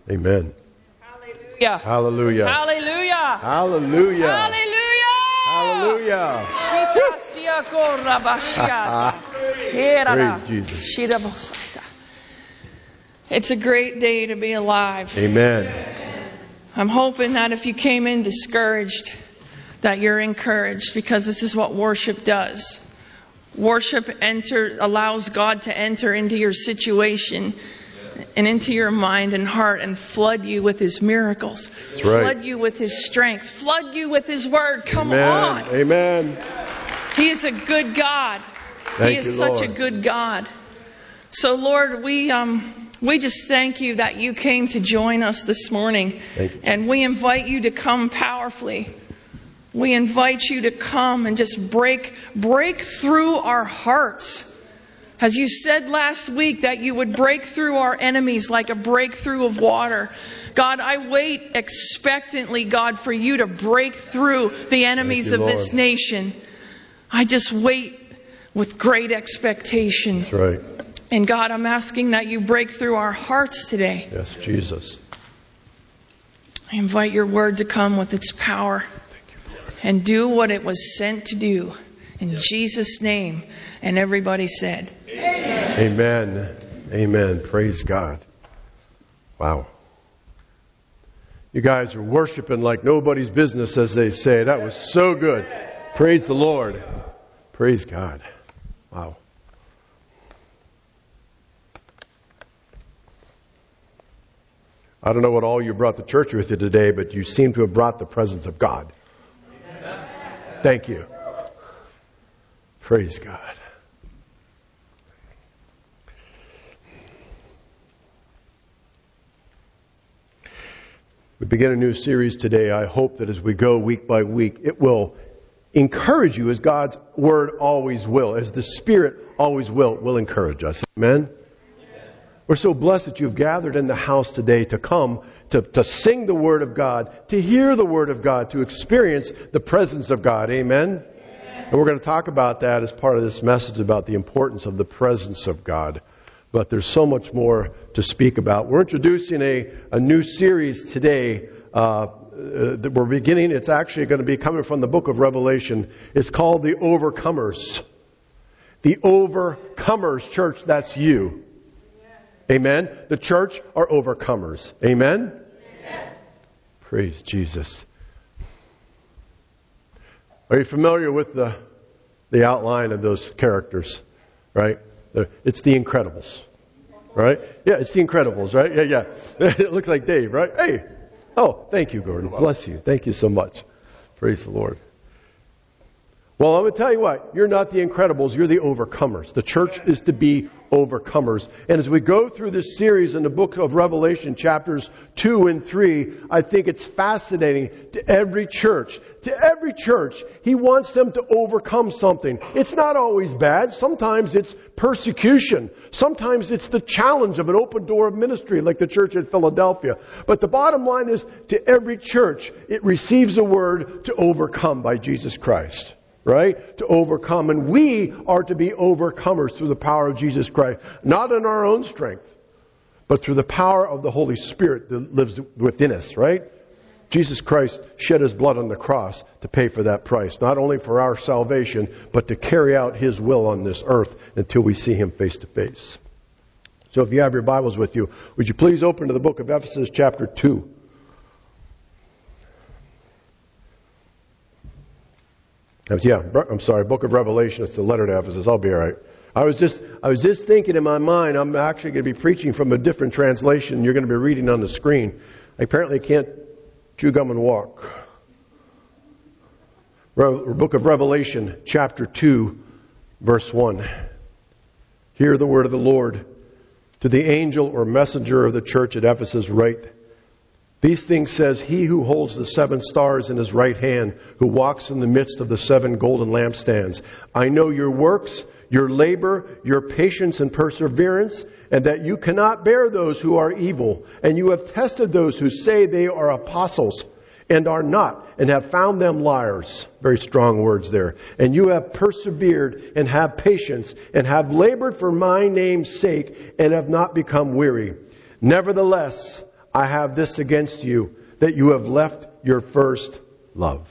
Amen. Hallelujah. Hallelujah. Hallelujah. Hallelujah. Hallelujah. Praise Jesus. It's a great day to be alive. Amen. I'm hoping that if you came in discouraged, that you're encouraged, because this is what worship does. Worship allows God to enter into your situation and into your mind and heart and flood you with His miracles. That's right. Flood you with His strength. Flood you with His Word. Come Amen. on. Amen. He is a good God. He is such a good God. So Lord, we just thank you that you came to join us this morning. And we invite you to come powerfully. We invite you to come and just break through our hearts. As you said last week that you would break through our enemies like a breakthrough of water. God, I wait expectantly, God, for you to break through the enemies of this nation. I just wait with great expectation. That's right. And God, I'm asking that you break through our hearts today. Yes, Jesus. I invite your word to come with its power and do what it was sent to do. In Jesus' name. And everybody said, Amen. Amen. Amen. Praise God. Wow. You guys are worshiping like nobody's business, as they say. That was so good. Praise the Lord. Praise God. Wow. I don't know what all you brought to church with you today, but you seem to have brought the presence of God. Thank you. Praise God. We begin a new series today. I hope that as we go week by week, it will encourage you as God's Word always will, as the Spirit always will encourage us. Amen? We're so blessed that you've gathered in the house today to come to sing the Word of God, to hear the Word of God, to experience the presence of God. Amen? And we're going to talk about that as part of this message about the importance of the presence of God. But there's so much more to speak about. We're introducing a new series today that we're beginning. It's actually going to be coming from the book of Revelation. It's called The Overcomers. The Overcomers, church, that's you. Amen. The church are overcomers. Amen. Yes. Praise Jesus. Are you familiar with the outline of those characters? Right? It's the Incredibles. Right? Yeah, it's the Incredibles, right? Yeah. It looks like Dave, right? Hey. Oh, thank you, Gordon. Bless you. Thank you so much. Praise the Lord. Well, I'm going to tell you what. You're not the Incredibles. You're the overcomers. The church is to be overcomers. And as we go through this series in the book of Revelation, chapters 2 and 3, I think it's fascinating to every church. To every church, He wants them to overcome something. It's not always bad. Sometimes it's persecution. Sometimes it's the challenge of an open door of ministry like the church at Philadelphia. But the bottom line is, to every church, it receives a word to overcome by Jesus Christ. Right? To overcome. And we are to be overcomers through the power of Jesus Christ. Not in our own strength, but through the power of the Holy Spirit that lives within us. Right? Jesus Christ shed His blood on the cross to pay for that price. Not only for our salvation, but to carry out His will on this earth until we see Him face to face. So if you have your Bibles with you, would you please open to the book of Ephesus chapter 2. I'm sorry, book of Revelation. It's the letter to Ephesus. I'll be all right. I was just thinking in my mind, I'm actually going to be preaching from a different translation you're going to be reading on the screen. I apparently can't chew gum and walk. Book of Revelation, chapter 2, verse 1. Hear the word of the Lord. To the angel or messenger of the church at Ephesus write, these things says He who holds the 7 stars in His right hand, who walks in the midst of the 7 golden lampstands. I know your works, your labor, your patience and perseverance, and that you cannot bear those who are evil. And you have tested those who say they are apostles and are not, and have found them liars. Very strong words there. And you have persevered and have patience and have labored for my name's sake and have not become weary. Nevertheless, I have this against you, that you have left your first love.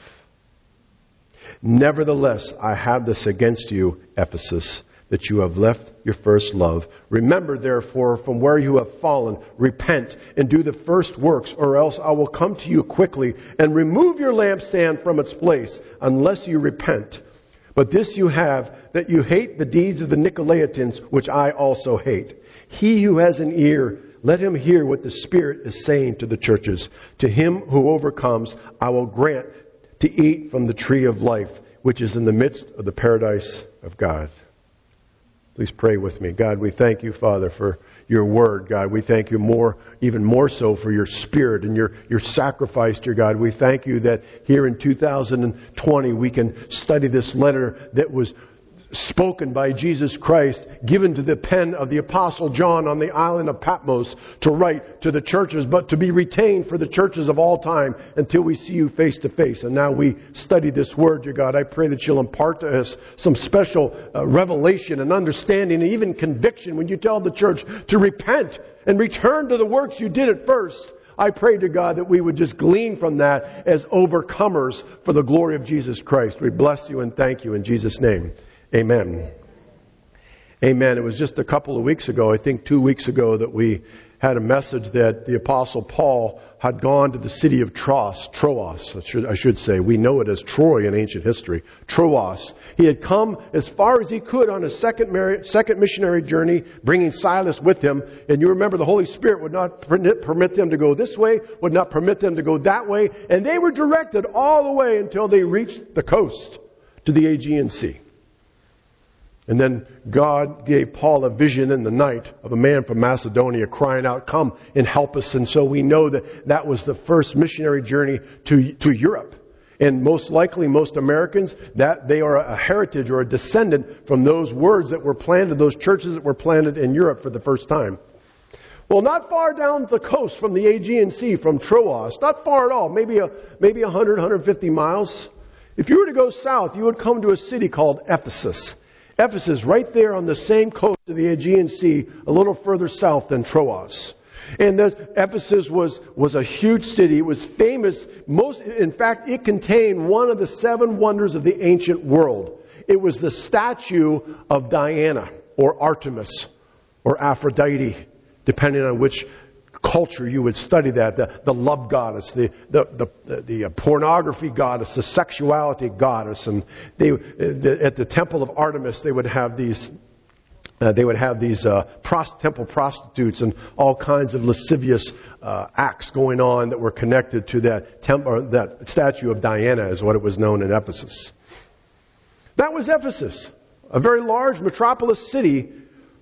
Nevertheless, I have this against you, Ephesus, that you have left your first love. Remember, therefore, from where you have fallen, repent and do the first works, or else I will come to you quickly and remove your lampstand from its place, unless you repent. But this you have, that you hate the deeds of the Nicolaitans, which I also hate. He who has an ear, let him hear what the Spirit is saying to the churches. To him who overcomes, I will grant to eat from the tree of life, which is in the midst of the paradise of God. Please pray with me. God, we thank you, Father, for your word. God, we thank you even more so for your Spirit and your sacrifice, dear God. We thank you that here in 2020 we can study this letter that was spoken by Jesus Christ, given to the pen of the Apostle John on the island of Patmos to write to the churches, but to be retained for the churches of all time until we see you face to face. And now we study this word, dear God. I pray that you'll impart to us some special revelation and understanding and even conviction when you tell the church to repent and return to the works you did at first. I pray to God that we would just glean from that as overcomers for the glory of Jesus Christ. We bless you and thank you in Jesus' name. Amen. Amen. It was just a couple of weeks ago, I think 2 weeks ago, that we had a message that the Apostle Paul had gone to the city of Troas, I should say. We know it as Troy in ancient history. Troas. He had come as far as he could on his second missionary journey, bringing Silas with him. And you remember the Holy Spirit would not permit them to go this way, would not permit them to go that way. And they were directed all the way until they reached the coast to the Aegean Sea. And then God gave Paul a vision in the night of a man from Macedonia crying out, "Come and help us." And so we know that was the first missionary journey to Europe. And most likely, most Americans, that they are a heritage or a descendant from those words that were planted, those churches that were planted in Europe for the first time. Well, not far down the coast from the Aegean Sea, from Troas, not far at all, maybe 100, 150 miles. If you were to go south, you would come to a city called Ephesus. Ephesus, right there on the same coast of the Aegean Sea, a little further south than Troas. And Ephesus was a huge city. It was famous. In fact, it contained one of the 7 wonders of the ancient world. It was the statue of Diana, or Artemis, or Aphrodite, depending on which culture you would study that. The love goddess, the pornography goddess, the sexuality goddess, and at the temple of Artemis they would have these temple prostitutes and all kinds of lascivious acts going on that were connected to that statue of Diana, is what it was known in Ephesus. That was Ephesus, a very large metropolis city.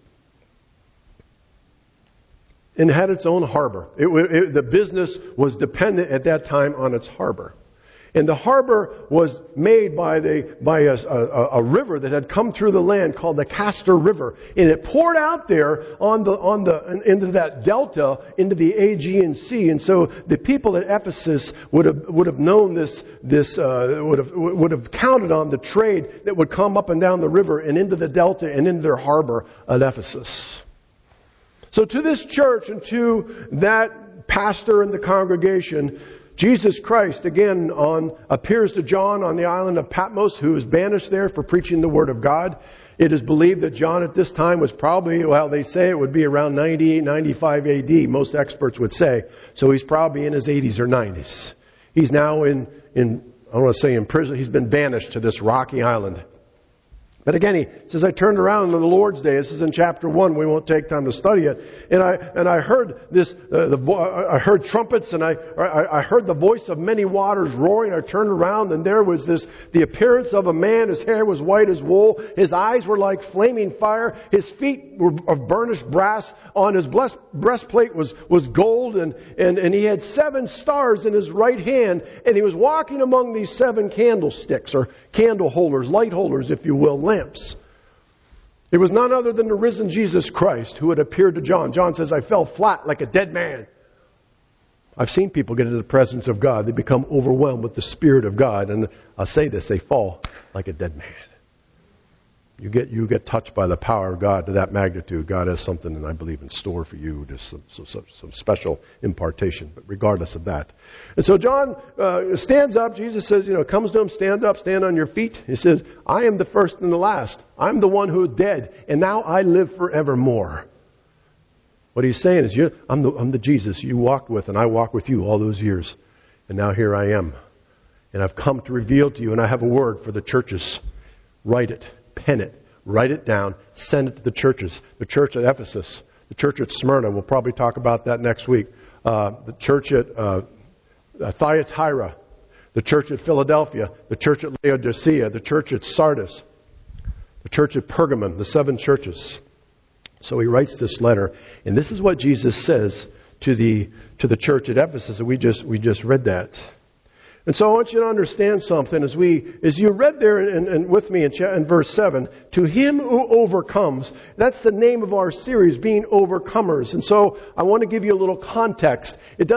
And had its own harbor. The business was dependent at that time on its harbor. And the harbor was made by a river that had come through the land called the Castor River. And it poured out there into that delta, into the Aegean Sea. And so the people at Ephesus would have known would have counted on the trade that would come up and down the river and into the delta and into their harbor at Ephesus. So to this church and to that pastor and the congregation, Jesus Christ again appears to John on the island of Patmos, who is banished there for preaching the Word of God. It is believed that John at this time was probably, they say it would be around 98, 95 AD, most experts would say. So he's probably in his 80s or 90s. He's now I don't want to say in prison, he's been banished to this rocky island. But again, he says, I turned around on the Lord's Day. This is in chapter 1. We won't take time to study it. And I heard this, I heard trumpets, and I heard the voice of many waters roaring. I turned around, and there was the appearance of a man. His hair was white as wool. His eyes were like flaming fire. His feet were of burnished brass. On his breastplate was gold, and he had 7 stars in his right hand. And he was walking among these 7 candlesticks, or candle holders, light holders, if you will, lamps. It was none other than the risen Jesus Christ who had appeared to John. John says, I fell flat like a dead man. I've seen people get into the presence of God. They become overwhelmed with the Spirit of God. And I'll say this, they fall like a dead man. You get touched by the power of God to that magnitude. God has something, and I believe, in store for you, just some special impartation. But regardless of that, and so John stands up. Jesus says, comes to him, stand up, stand on your feet. He says, I am the first and the last. I'm the one who is dead, and now I live forevermore. What he's saying is, I'm the Jesus you walked with, and I walked with you all those years, and now here I am, and I've come to reveal to you, and I have a word for the churches. Write it. Pen it, write it down, send it to the churches. The church at Ephesus, the church at Smyrna, we'll probably talk about that next week. The church at Thyatira, the church at Philadelphia, the church at Laodicea, the church at Sardis, the church at Pergamum, the 7 churches. So he writes this letter, and this is what Jesus says to the church at Ephesus. And we just read that. And so I want you to understand something as you read there and with me in verse 7, to him who overcomes, that's the name of our series, being overcomers. And so I want to give you a little context.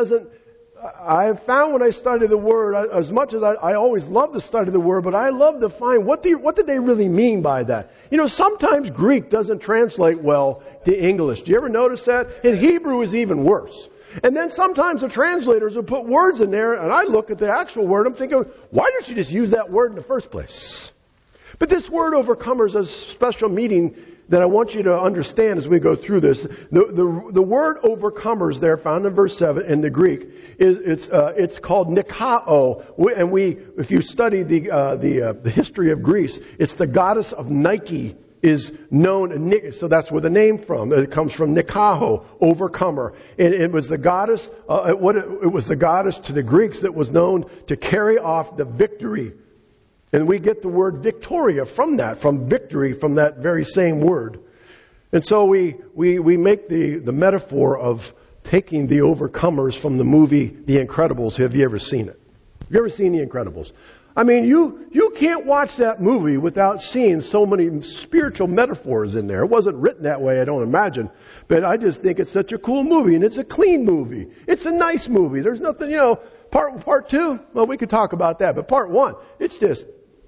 I have found when I study the Word, as much as I always love to study the Word, but I love to find what did they really mean by that? Sometimes Greek doesn't translate well to English. Do you ever notice that? In Hebrew is even worse. And then sometimes the translators will put words in there, and I look at the actual word, I'm thinking, why don't you just use that word in the first place? But this word overcomers has a special meaning that I want you to understand as we go through this. The word overcomers there, found in verse 7 in the Greek, it's called Nikao. And if you study the history of Greece, it's the goddess of Nike is known, so that's where the name from. It comes from Nikaho, overcomer. And it was the goddess. It was the goddess to the Greeks that was known to carry off the victory. And we get the word Victoria from that, from victory, from that very same word. And so we make the metaphor of taking the overcomers from the movie The Incredibles. Have you ever seen it? Have you ever seen The Incredibles? I mean, you can't watch that movie without seeing so many spiritual metaphors in there. It wasn't written that way, I don't imagine. But I just think it's such a cool movie, and it's a clean movie. It's a nice movie. There's nothing, part 2, well, we could talk about that. But part 1, it's just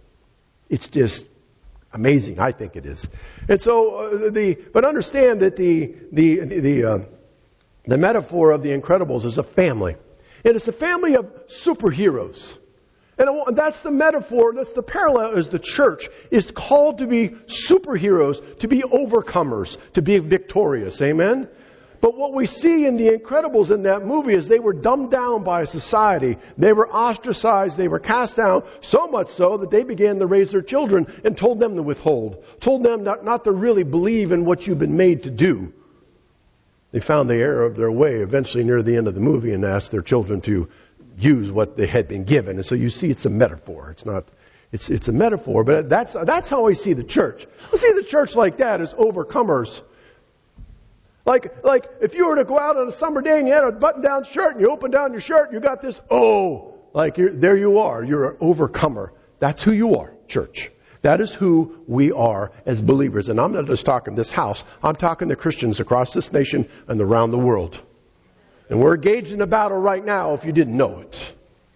amazing. I think it is. And so, but understand that the metaphor of The Incredibles is a family. And it's a family of superheroes. And that's the metaphor, that's the parallel, is the church is called to be superheroes, to be overcomers, to be victorious. Amen? But what we see in The Incredibles in that movie is they were dumbed down by society. They were ostracized, they were cast down, so much so that they began to raise their children and told them to withhold. Told them not to really believe in what you've been made to do. They found the error of their way eventually near the end of the movie and asked their children to use what they had been given. And so you see it's a metaphor. It's a metaphor, but that's how I see the church. I see the church like that, as overcomers. Like if you were to go out on a summer day and you had a button-down shirt and you open down your shirt, you got this, there you are. You're an overcomer. That's who you are, church. That is who we are as believers. And I'm not just talking this house. I'm talking to Christians across this nation and around the world. And we're engaged in a battle right now if you didn't know it.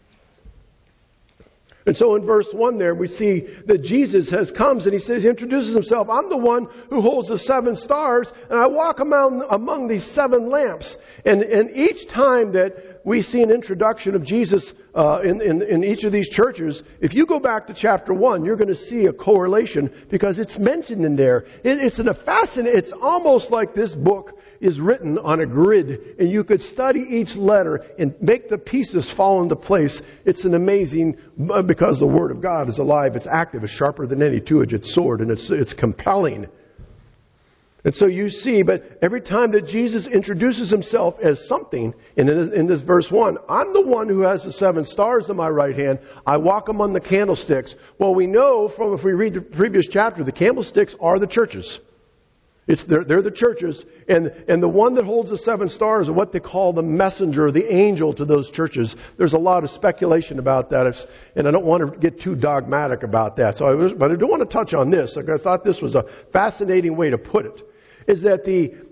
And so in verse 1 there, we see that Jesus comes and he introduces himself. I'm the one who holds the 7 stars, and I walk among these 7 lamps. And each time that we see an introduction of Jesus in each of these churches, if you go back to chapter 1, you're going to see a correlation because it's mentioned in there. It's almost like this book is written on a grid, and you could study each letter and make the pieces fall into place. It's an amazing, because the Word of God is alive, it's active, it's sharper than any two-edged sword, and it's compelling. And so you see, but every time that Jesus introduces himself as something, in this verse 1, I'm the one who has the 7 stars in my right hand. I walk among the candlesticks. Well, we know from, if we read the previous chapter, the candlesticks are the churches. They're the churches, and the one that holds the 7 stars is what they call the messenger, the angel to those churches. There's a lot of speculation about that, and I don't want to get too dogmatic about that. But I do want to touch on this. I thought this was a fascinating way to put it. Is that the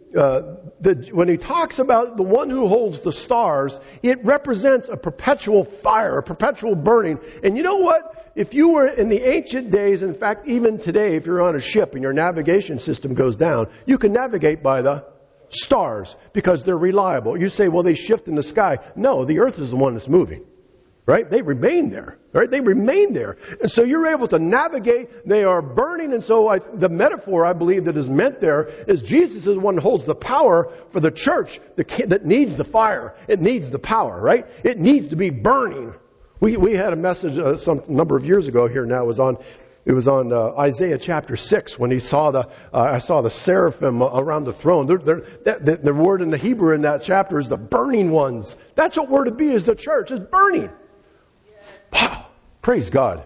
when he talks about the one who holds the stars, it represents a perpetual fire, a perpetual burning. And you know what? If you were in the ancient days, in fact, even today, if you're on a ship and your navigation system goes down, you can navigate by the stars because they're reliable. You say, well, they shift in the sky. No, the earth is the one that's moving. Right? They remain there. Right? They remain there. And so you're able to navigate. They are burning. And so the metaphor, I believe, that is meant there is Jesus is the one who holds the power for the church that needs the fire. It needs the power, right? It needs to be burning. We had a message some number of years ago here now. It was on Isaiah chapter 6 when I saw the seraphim around the throne. The word in the Hebrew in that chapter is the burning ones. That's what we're to be as the church, is burning. Wow. Praise God.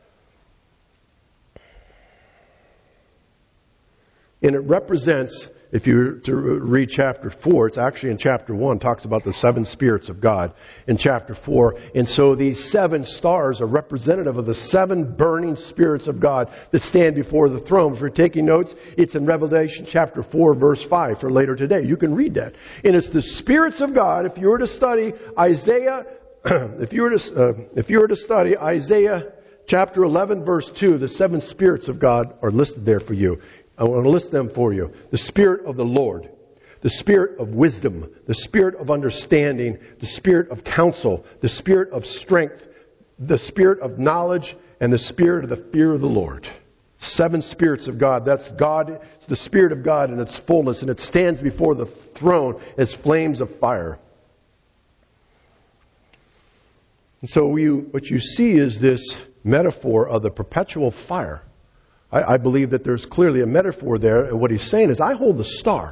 And it represents, if you were to read chapter 4, it's actually in chapter 1, talks about the 7 spirits of God in chapter 4. And so these 7 stars are representative of the 7 burning spirits of God that stand before the throne. If you're taking notes, it's in Revelation chapter 4, verse 5 for later today. You can read that. And it's the spirits of God. If you were to study Isaiah, if you were to study Isaiah chapter 11, verse 2, the 7 spirits of God are listed there for you. I want to list them for you. The Spirit of the Lord, the Spirit of wisdom, the Spirit of understanding, the Spirit of counsel, the Spirit of strength, the Spirit of knowledge, and the Spirit of the fear of the Lord. 7 spirits of God. That's God, it's the Spirit of God in its fullness, and it stands before the throne as flames of fire. And so what you see is this metaphor of the perpetual fire. I believe that there's clearly a metaphor there, and what he's saying is, I hold the star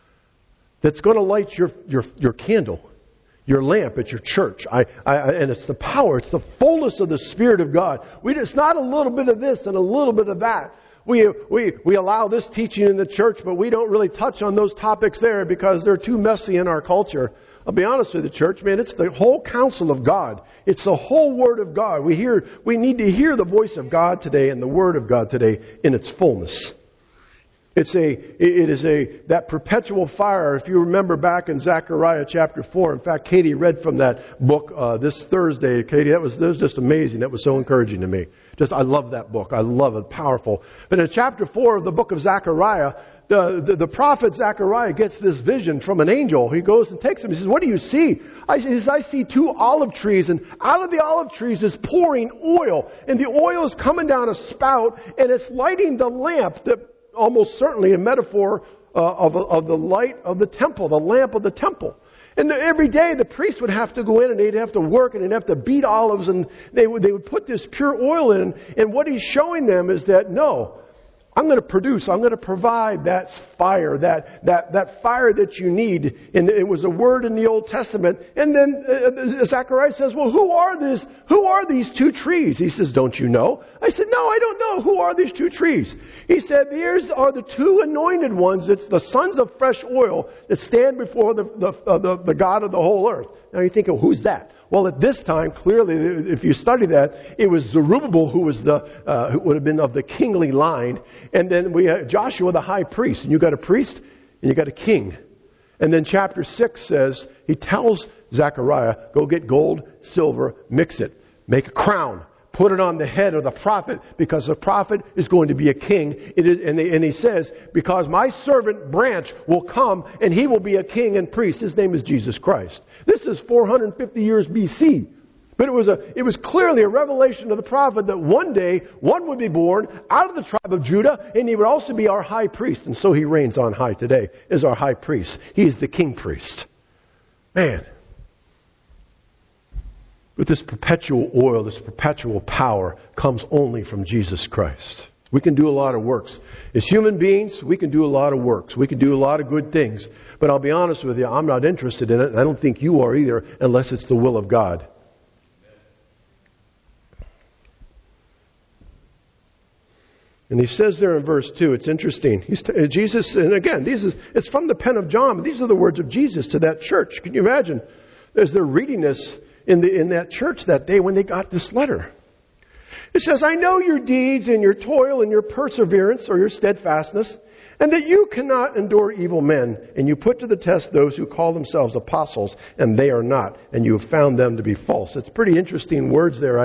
that's going to light your candle, your lamp at your church. And it's the power, it's the fullness of the Spirit of God. It's not a little bit of this and a little bit of that. We allow this teaching in the church, but we don't really touch on those topics there because they're too messy in our culture. I'll be honest with the church, man, it's the whole counsel of God. It's the whole Word of God. We need to hear the voice of God today and the Word of God today in its fullness. It is that perpetual fire. If you remember back in Zechariah chapter 4, in fact, Katie read from that book this Thursday. Katie, that was just amazing. That was so encouraging to me. I love that book. I love it. Powerful. But in chapter 4 of the book of Zechariah, the prophet Zechariah gets this vision from an angel. He goes and takes him. He says, what do you see? I see 2 olive trees, and out of the olive trees is pouring oil. And the oil is coming down a spout, and it's lighting the lamp, that almost certainly a metaphor of the light of the temple, the lamp of the temple. And every day the priest would have to go in and they'd have to work and they'd have to beat olives, and they would put this pure oil in. And what he's showing them is that, no, I'm going to provide that fire, that fire that you need. And it was a word in the Old Testament. And then Zechariah says, well, who are these 2 trees? He says, don't you know? I said, no, I don't know. Who are these 2 trees? He said, these are the 2 anointed ones. It's the sons of fresh oil that stand before the God of the whole earth. Now you think, oh, who's that? Well, at this time, clearly, if you study that, it was Zerubbabel who would have been of the kingly line. And then we had Joshua the high priest. And you got a priest and you got a king. And then chapter 6 says, he tells Zechariah, go get gold, silver, mix it, make a crown, put it on the head of the prophet, because the prophet is going to be a king. And he says, because my servant Branch will come and he will be a king and priest. His name is Jesus Christ. This is 450 years BC. But it was clearly a revelation of the prophet that one day one would be born out of the tribe of Judah, and he would also be our high priest. And so he reigns on high today as our high priest. He is the king priest. Man. But this perpetual oil, this perpetual power comes only from Jesus Christ. We can do a lot of works. As human beings, we can do a lot of works. We can do a lot of good things. But I'll be honest with you, I'm not interested in it, and I don't think you are either, unless it's the will of God. And he says there in verse 2, it's interesting. Jesus, and again, it's from the pen of John, but these are the words of Jesus to that church. Can you imagine? As they're reading this in that church that day when they got this letter. It says, I know your deeds and your toil and your perseverance or your steadfastness, And that you cannot endure evil men, and you put to the test those who call themselves apostles, and they are not, and you have found them to be false. It's pretty interesting words there.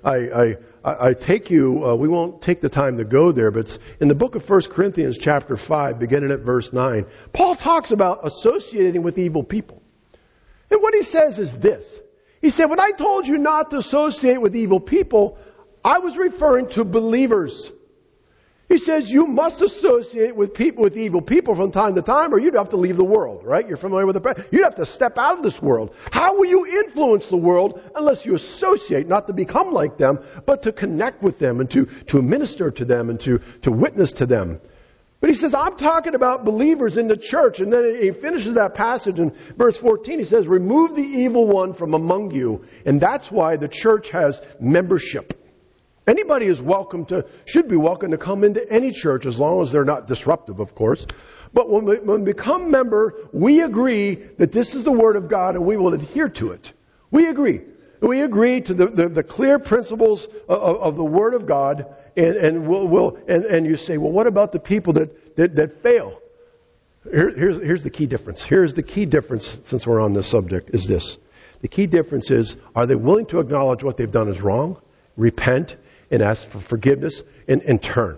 I take you, we won't take the time to go there, but it's in the book of 1 Corinthians chapter 5, beginning at verse 9. Paul talks about associating with evil people. And what he says is this. He said, when I told you not to associate with evil people, I was referring to believers. He says you must associate with people, with evil people from time to time, or you'd have to leave the world, right? You're familiar with the you'd have to step out of this world. How will you influence the world unless you associate, not to become like them, but to connect with them and to minister to them and to witness to them? But he says, I'm talking about believers in the church. And then he finishes that passage in verse 14. He says, remove the evil one from among you. And that's why the church has membership. Anybody is should be welcome to come into any church as long as they're not disruptive, of course. But when we become member, we agree that this is the Word of God and we will adhere to it. We agree. We agree to the clear principles of the Word of God, and you say, well, what about the people that fail? Here's the key difference. Here's the key difference, since we're on this subject, is this. The key difference is, are they willing to acknowledge what they've done is wrong, repent, and ask for forgiveness, and turn.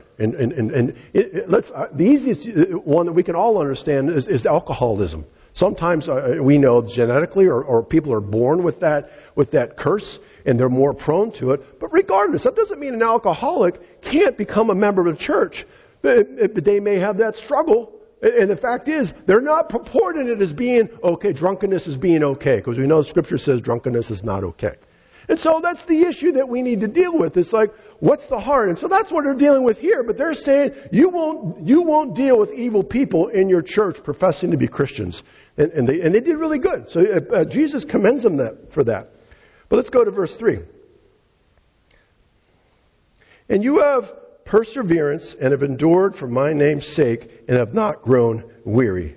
The easiest one that we can all understand is alcoholism. Sometimes we know genetically, or people are born with that curse, and they're more prone to it. But regardless, that doesn't mean an alcoholic can't become a member of the church. They may have that struggle. And the fact is, they're not purporting it as being okay. Drunkenness is being okay, because we know Scripture says drunkenness is not okay. And so that's the issue that we need to deal with. It's like, what's the heart? And so that's what they're dealing with here. But they're saying, you won't deal with evil people in your church professing to be Christians. And they did really good. So Jesus commends them for that. But let's go to verse 3. And you have perseverance and have endured for my name's sake and have not grown weary.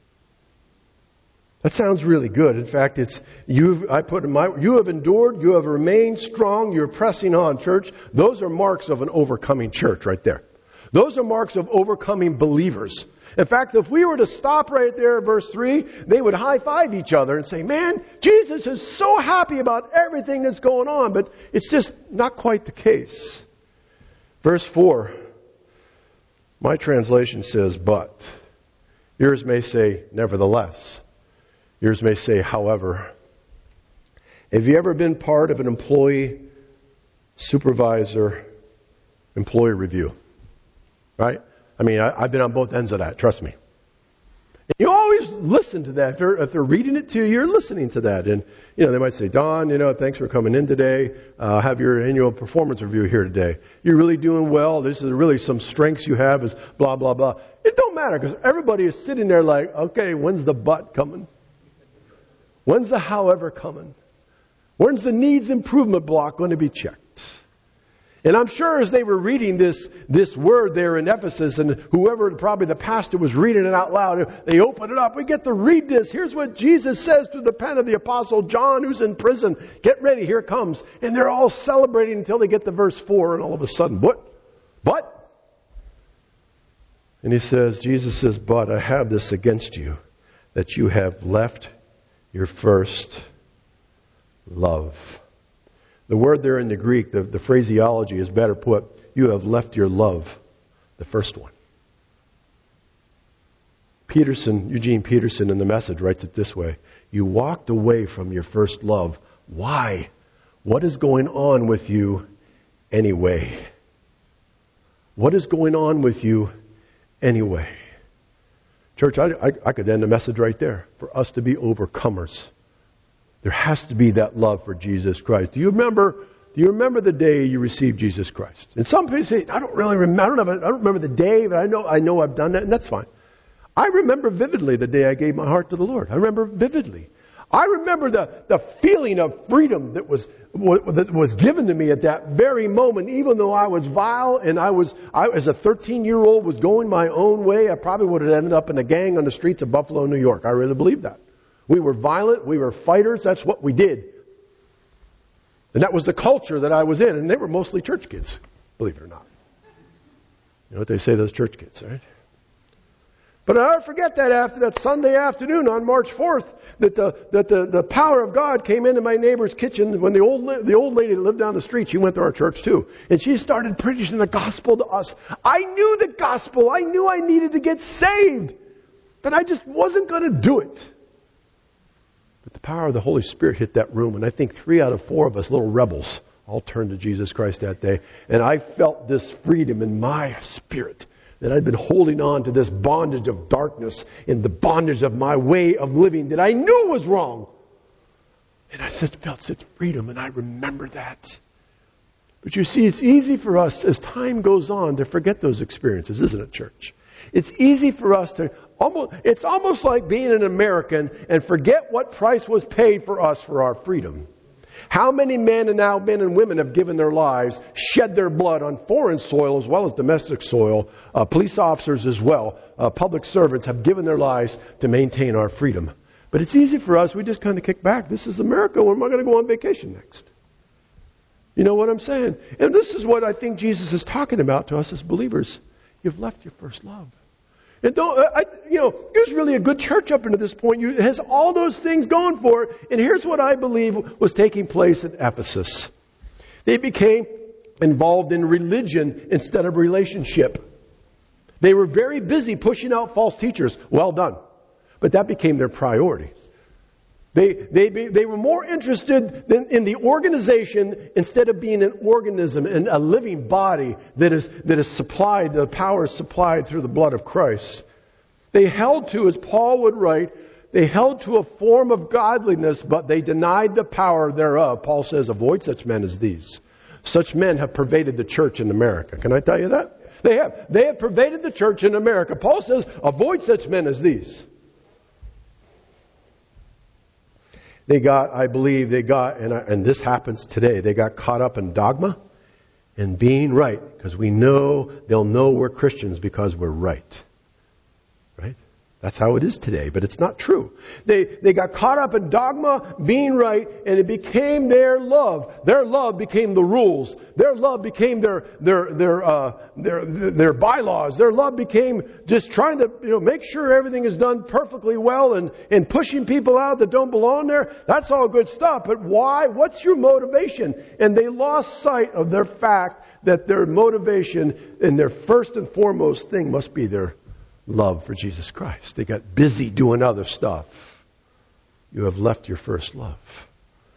That sounds really good. In fact, you have endured, you have remained strong, you're pressing on, church. Those are marks of an overcoming church right there. Those are marks of overcoming believers. In fact, if we were to stop right there at verse 3, they would high-five each other and say, man, Jesus is so happy about everything that's going on, but it's just not quite the case. Verse 4, my translation says, but. Yours may say, nevertheless. Yours may say, however. Have you ever been part of an employee, supervisor, employee review? Right? I mean, I've been on both ends of that, trust me. And you always listen to that. If they're reading it to you, you're listening to that. And, they might say, Don, thanks for coming in today. Have your annual performance review here today. You're really doing well. This is really some strengths you have is blah, blah, blah. It don't matter because everybody is sitting there like, okay, when's the but coming? When's the however coming? When's the needs improvement block going to be checked? And I'm sure as they were reading this word there in Ephesus, and whoever, probably the pastor, was reading it out loud, they open it up. We get to read this. Here's what Jesus says through the pen of the Apostle John, who's in prison. Get ready, here it comes. And they're all celebrating until they get to verse 4, and all of a sudden, but? And Jesus says, but I have this against you, that you have left your first love. The word there in the Greek, the phraseology is better put, you have left your love, the first one. Eugene Peterson in The Message writes it this way, you walked away from your first love. Why? What is going on with you anyway? What is going on with you anyway? Church, I could end the message right there. For us to be overcomers, there has to be that love for Jesus Christ. Do you remember the day you received Jesus Christ? And some people say, I don't really remember. I don't remember the day, but I know I've done that, and that's fine. I remember vividly the day I gave my heart to the Lord. I remember vividly. I remember the feeling of freedom that was given to me at that very moment, even though I was vile and I as a 13-year-old was going my own way. I probably would have ended up in a gang on the streets of Buffalo, New York. I really believe that. We were violent. We were fighters. That's what we did. And that was the culture that I was in. And they were mostly church kids, believe it or not. You know what they say, those church kids, right? But I'll never forget that after that Sunday afternoon on March 4th, that the power of God came into my neighbor's kitchen when the old lady that lived down the street, she went to our church too. And she started preaching the gospel to us. I knew the gospel. I knew I needed to get saved. But I just wasn't going to do it. But the power of the Holy Spirit hit that room. And I think 3 out of 4 of us little rebels all turned to Jesus Christ that day. And I felt this freedom in my spirit. That I'd been holding on to this bondage of darkness and the bondage of my way of living that I knew was wrong. And I felt such freedom, and I remember that. But you see, it's easy for us as time goes on to forget those experiences, isn't it, church? It's easy for us to it's almost like being an American and forget what price was paid for us for our freedom. How many men and women have given their lives, shed their blood on foreign soil as well as domestic soil, police officers as well, public servants have given their lives to maintain our freedom. But it's easy for us, we just kind of kick back. This is America, when am I going to go on vacation next? You know what I'm saying? And this is what I think Jesus is talking about to us as believers. You've left your first love. And here's really a good church up until this point. It has all those things going for it. And here's what I believe was taking place at Ephesus. They became involved in religion instead of relationship. They were very busy pushing out false teachers. Well done. But that became their priority. They were more interested in the organization instead of being an organism and a living body that is supplied, the power is supplied through the blood of Christ. They held to, as Paul would write, they held to a form of godliness, but they denied the power thereof. Paul says, avoid such men as these. Such men have pervaded the church in America. Can I tell you that? They have. They have pervaded the church in America. Paul says, avoid such men as these. And this happens today, they got caught up in dogma and being right, because we know they'll know we're Christians because we're right. Right? That's how it is today, but it's not true. They got caught up in dogma, being right, and it became their love. Their love became the rules. Their love became their bylaws. Their love became just trying to make sure everything is done perfectly well and pushing people out that don't belong there. That's all good stuff. But why? What's your motivation? And they lost sight of their fact that their motivation and their first and foremost thing must be their love for Jesus Christ. They got busy doing other stuff. You have left your first love.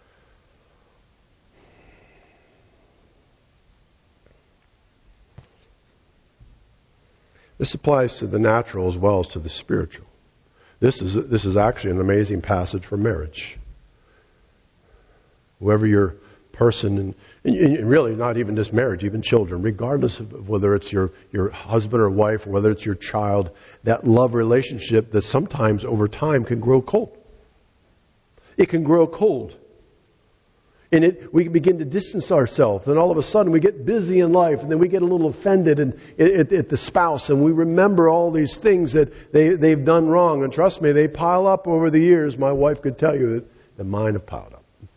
This applies to the natural as well as to the spiritual. This is actually an amazing passage for marriage. Whoever your person, and really not even just marriage, even children, regardless of whether it's your husband or wife, or whether it's your child, that love relationship that sometimes over time can grow cold. It can grow cold. And we begin to distance ourselves, and all of a sudden we get busy in life, and then we get a little offended at the spouse, and we remember all these things that they've done wrong. And trust me, they pile up over the years. My wife could tell you that mine have piled up.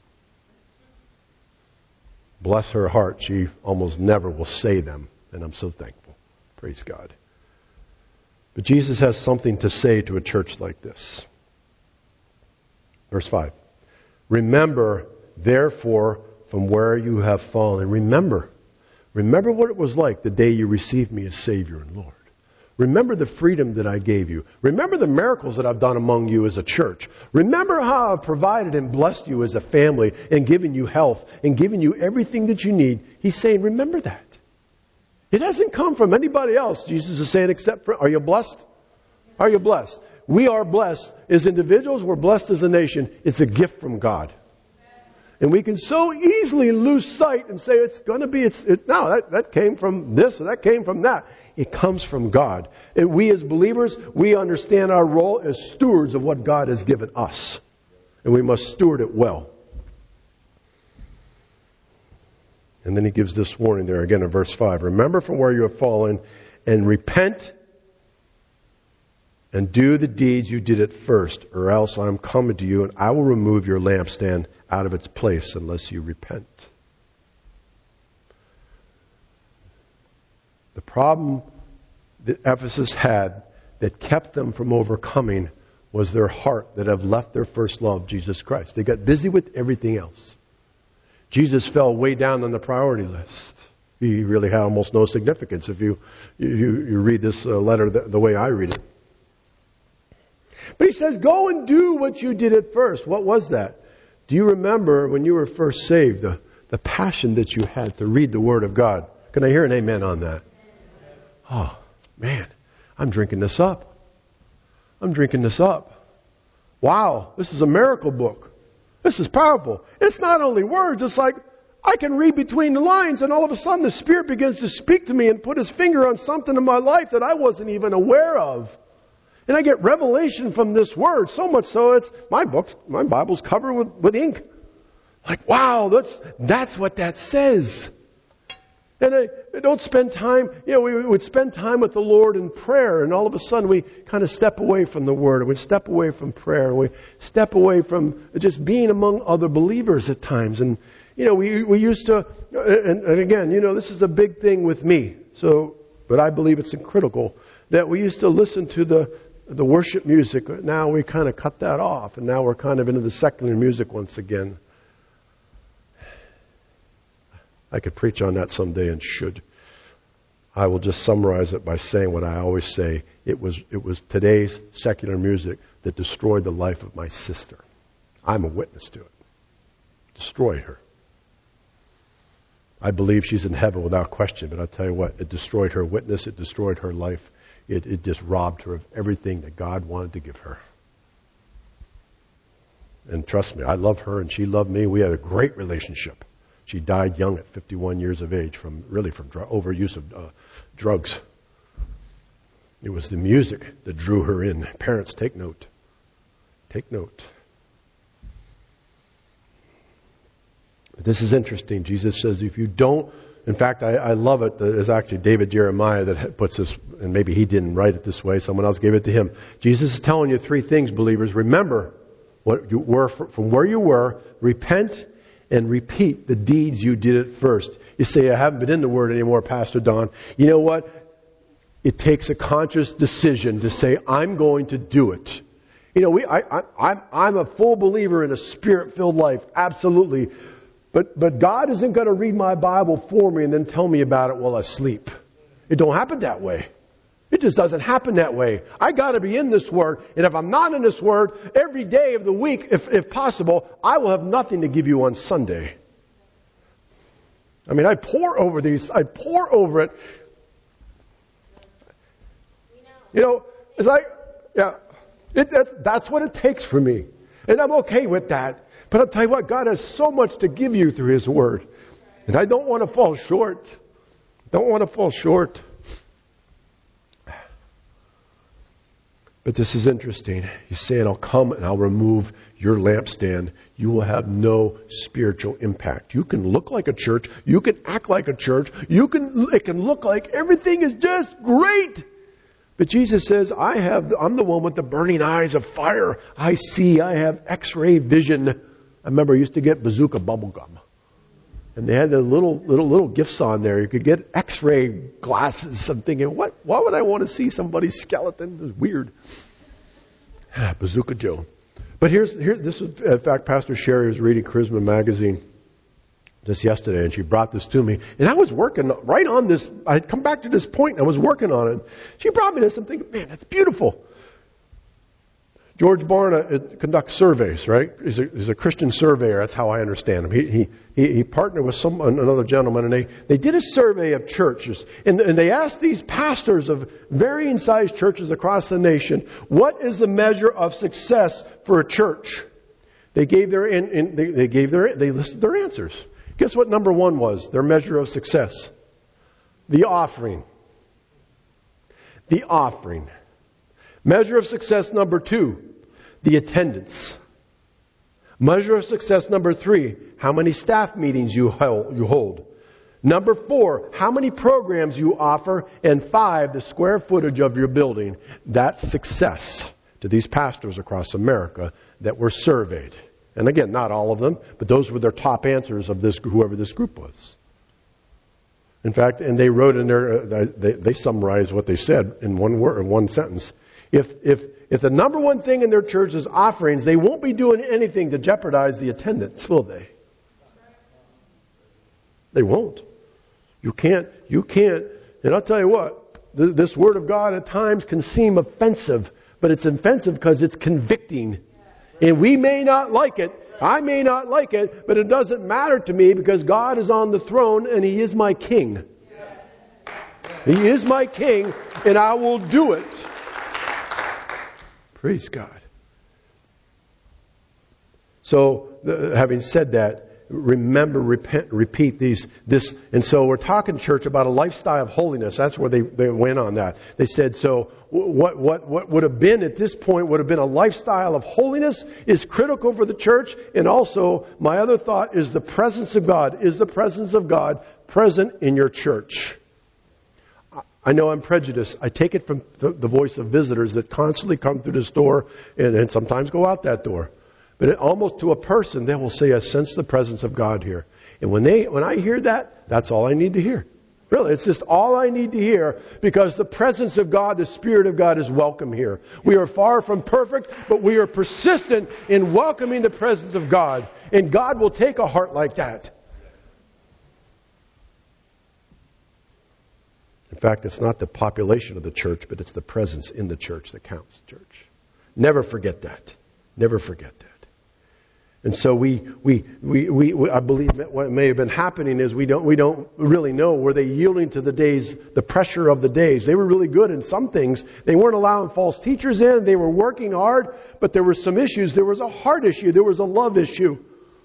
Bless her heart, she almost never will say them, and I'm so thankful. Praise God. But Jesus has something to say to a church like this. Verse 5. Remember, therefore, from where you have fallen. Remember what it was like the day you received me as Savior and Lord. Remember the freedom that I gave you. Remember the miracles that I've done among you as a church. Remember how I've provided and blessed you as a family and given you health and given you everything that you need. He's saying, remember that. It hasn't come from anybody else, Jesus is saying, except for, are you blessed? Are you blessed? We are blessed as individuals. We're blessed as a nation. It's a gift from God. And we can so easily lose sight and say it's going to be, that came from this or that came from that. It comes from God. And we as believers, we understand our role as stewards of what God has given us. And we must steward it well. And then he gives this warning there again in verse 5. Remember from where you have fallen and repent and do the deeds you did at first, or else I am coming to you and I will remove your lampstand out of its place unless you repent. The problem that Ephesus had, that kept them from overcoming was their heart that have left their first love, Jesus Christ. They got busy with everything else. Jesus fell way down on the priority list. He really had almost no significance if you read this letter the way I read it. But he says, go and do what you did at first. What was that? Do you remember when you were first saved, the passion that you had to read the Word of God? Can I hear an amen on that? Oh, man, I'm drinking this up. I'm drinking this up. Wow, this is a miracle book. This is powerful. It's not only words, it's like I can read between the lines and all of a sudden the Spirit begins to speak to me and put His finger on something in my life that I wasn't even aware of. And I get revelation from this Word, so much so it's my Bible's covered with ink. Like, wow, that's what that says. And I don't spend time, we would spend time with the Lord in prayer, and all of a sudden we kind of step away from the Word, and we step away from prayer, and we step away from just being among other believers at times. And, we used to, and again, this is a big thing with me, but I believe it's critical, that we used to listen to the worship music. Now we kind of cut that off, and now we're kind of into the secular music once again. I could preach on that someday and should. I will just summarize it by saying what I always say. It was today's secular music that destroyed the life of my sister. I'm a witness to it. Destroyed her. I believe she's in heaven without question, but I'll tell you what, it destroyed her witness, it destroyed her life. It just robbed her of everything that God wanted to give her. And trust me, I love her and she loved me. We had a great relationship. She died young at 51 years of age from overuse of drugs. It was the music that drew her in. Parents, take note. Take note. This is interesting. Jesus says if you don't, in fact, I love it. It's actually David Jeremiah that puts this, and maybe he didn't write it this way. Someone else gave it to him. Jesus is telling you three things, believers. Remember what you were from where you were. Repent and repeat the deeds you did at first. You say, I haven't been in the Word anymore, Pastor Don. You know what? It takes a conscious decision to say, I'm going to do it. I'm a full believer in a Spirit-filled life. Absolutely. But God isn't going to read my Bible for me and then tell me about it while I sleep. It don't happen that way. It just doesn't happen that way. I got to be in this Word. And if I'm not in this Word, every day of the week, if possible, I will have nothing to give you on Sunday. I mean, I pour over these. I pour over it. It's like, that's what it takes for me. And I'm okay with that. But I'll tell you what, God has so much to give you through His Word. And I don't want to fall short. Don't want to fall short. But this is interesting. He's saying, I'll come and I'll remove your lampstand. You will have no spiritual impact. You can look like a church. You can act like a church. It can look like everything is just great. But Jesus says, I'm the one with the burning eyes of fire. I have X-ray vision. I remember I used to get Bazooka bubblegum. And they had the little gifts on there. You could get X-ray glasses. I'm thinking, why would I want to see somebody's skeleton? It was weird. Bazooka Joe. But this is, in fact, Pastor Sherry was reading Charisma magazine just yesterday, and she brought this to me. And I was working right on this. I had come back to this point, and I was working on it. She brought me this. I'm thinking, man, that's beautiful. George Barna conducts surveys, right? He's a Christian surveyor. That's how I understand him. He partnered with another gentleman, and they did a survey of churches, and they asked these pastors of varying sized churches across the nation, what is the measure of success for a church? They listed their answers. Guess what number one was? Their measure of success. The offering. The offering. Measure of success number 2, the attendance. Measure of success number 3, how many staff meetings you hold. Number 4, how many programs you offer. And 5, the square footage of your building. That's success to these pastors across America that were surveyed. And again, not all of them, but those were their top answers of whoever this group was. In fact, and they wrote in there, they summarized what they said in one word, in one sentence. If the number one thing in their church is offerings, they won't be doing anything to jeopardize the attendance, will they? They won't. You can't. And I'll tell you what, this Word of God at times can seem offensive, but it's offensive because it's convicting. And we may not like it. I may not like it, but it doesn't matter to me because God is on the throne and He is my King. He is my King, and I will do it. Praise God. So, having said that, remember, repent, repeat this. And so we're talking, church, about a lifestyle of holiness. That's where they went on that. They said, so what would have been at this point would have been a lifestyle of holiness is critical for the church. And also, my other thought is the presence of God. Is the presence of God present in your church? I know I'm prejudiced. I take it from the voice of visitors that constantly come through this door and sometimes go out that door. But almost to a person, they will say, I sense the presence of God here. And when I hear that, that's all I need to hear. Really, it's just all I need to hear because the presence of God, the Spirit of God is welcome here. We are far from perfect, but we are persistent in welcoming the presence of God. And God will take a heart like that. In fact, it's not the population of the church, but it's the presence in the church that counts, church. Never forget that. Never forget that. And so I believe what may have been happening is we don't really know. Were they yielding to the pressure of the days? They were really good in some things. They weren't allowing false teachers in. They were working hard, but there were some issues. There was a heart issue. There was a love issue.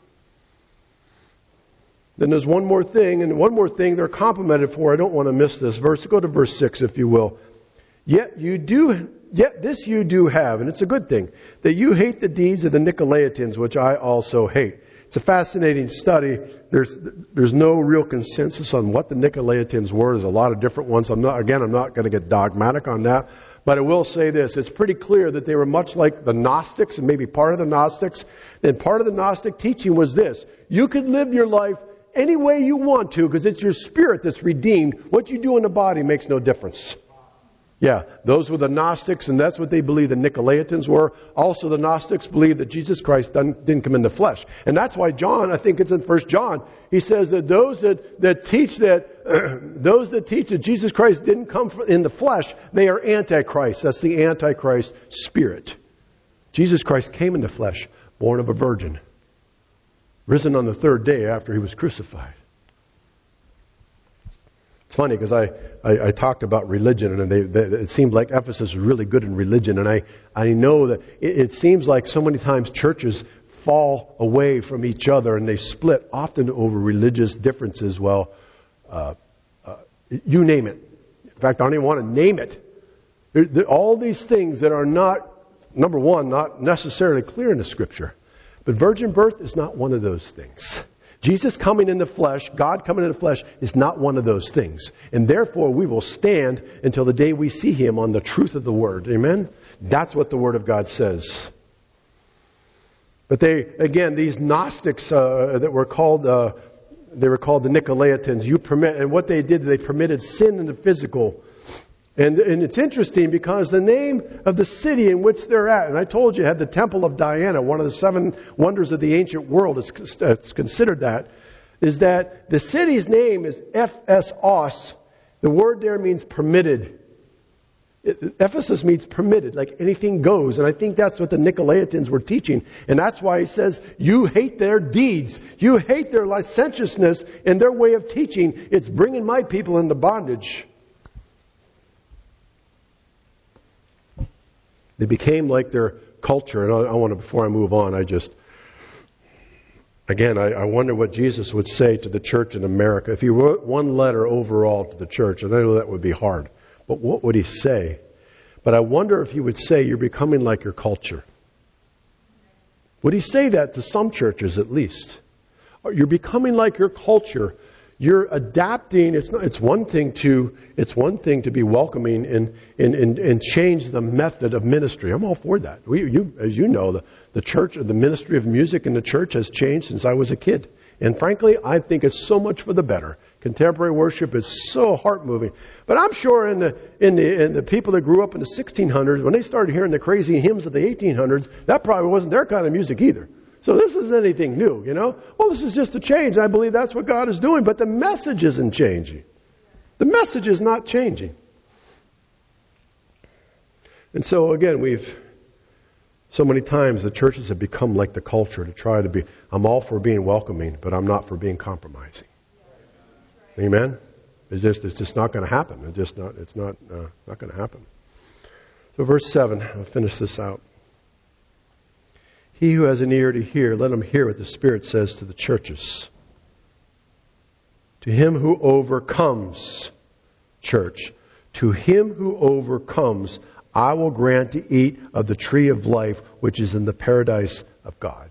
Then there's one more thing, and one more thing they're complimented for. I don't want to miss this verse. Go to verse 6, if you will. Yet this you do have, and it's a good thing, that you hate the deeds of the Nicolaitans, which I also hate. It's a fascinating study. There's no real consensus on what the Nicolaitans were. There's a lot of different ones. I'm not going to get dogmatic on that. But I will say this. It's pretty clear that they were much like the Gnostics, and maybe part of the Gnostics. And part of the Gnostic teaching was this. You can live your life any way you want to because it's your spirit that's redeemed. What you do in the body makes no difference. Yeah, those were the Gnostics, and that's what they believed the Nicolaitans were. Also, the Gnostics believed that Jesus Christ didn't come in the flesh. And that's why John, I think it's in 1 John, he says that those that teach that Jesus Christ didn't come in the flesh, they are Antichrist. That's the Antichrist spirit. Jesus Christ came in the flesh, born of a virgin, risen on the third day after He was crucified. It's funny because I talked about religion, and it seemed like Ephesus was really good in religion. And I know that it seems like so many times churches fall away from each other and they split often over religious differences. Well, you name it. In fact, I don't even want to name it. All these things that are not, number one, not necessarily clear in the Scripture. But virgin birth is not one of those things. Jesus coming in the flesh, God coming in the flesh, is not one of those things. And therefore, we will stand until the day we see Him on the truth of the Word. Amen? That's what the Word of God says. But these Gnostics that were called, they were called the Nicolaitans. And what they did, they permitted sin in the physical. And it's interesting because the name of the city in which they're at, and I told you, had the Temple of Diana, one of the 7 wonders of the ancient world, it's considered that, is that the city's name is Ephesos. The word there means permitted. Ephesus means permitted, like anything goes. And I think that's what the Nicolaitans were teaching. And that's why he says, you hate their deeds. You hate their licentiousness and their way of teaching. It's bringing my people into bondage. They became like their culture. And I want to, before I move on, I wonder what Jesus would say to the church in America. If he wrote one letter overall to the church, and I know that would be hard, but what would he say? But I wonder if he would say, you're becoming like your culture. Would he say that to some churches at least? You're becoming like your culture. You're adapting. It's one thing to be welcoming and change the method of ministry. I'm all for that. As you know, the church, the ministry of music in the church has changed since I was a kid. And frankly, I think it's so much for the better. Contemporary worship is so heart-moving. But I'm sure in the people that grew up in the 1600s, when they started hearing the crazy hymns of the 1800s, that probably wasn't their kind of music either. So this isn't anything new, Well, this is just a change. I believe that's what God is doing. But the message isn't changing. The message is not changing. And so, again, so many times the churches have become like the culture to try to be, I'm all for being welcoming, but I'm not for being compromising. Amen? It's just not going to happen. It's not going to happen. So verse 7, I'll finish this out. He who has an ear to hear, let him hear what the Spirit says to the churches. To him who overcomes, church, to him who overcomes, I will grant to eat of the tree of life, which is in the paradise of God.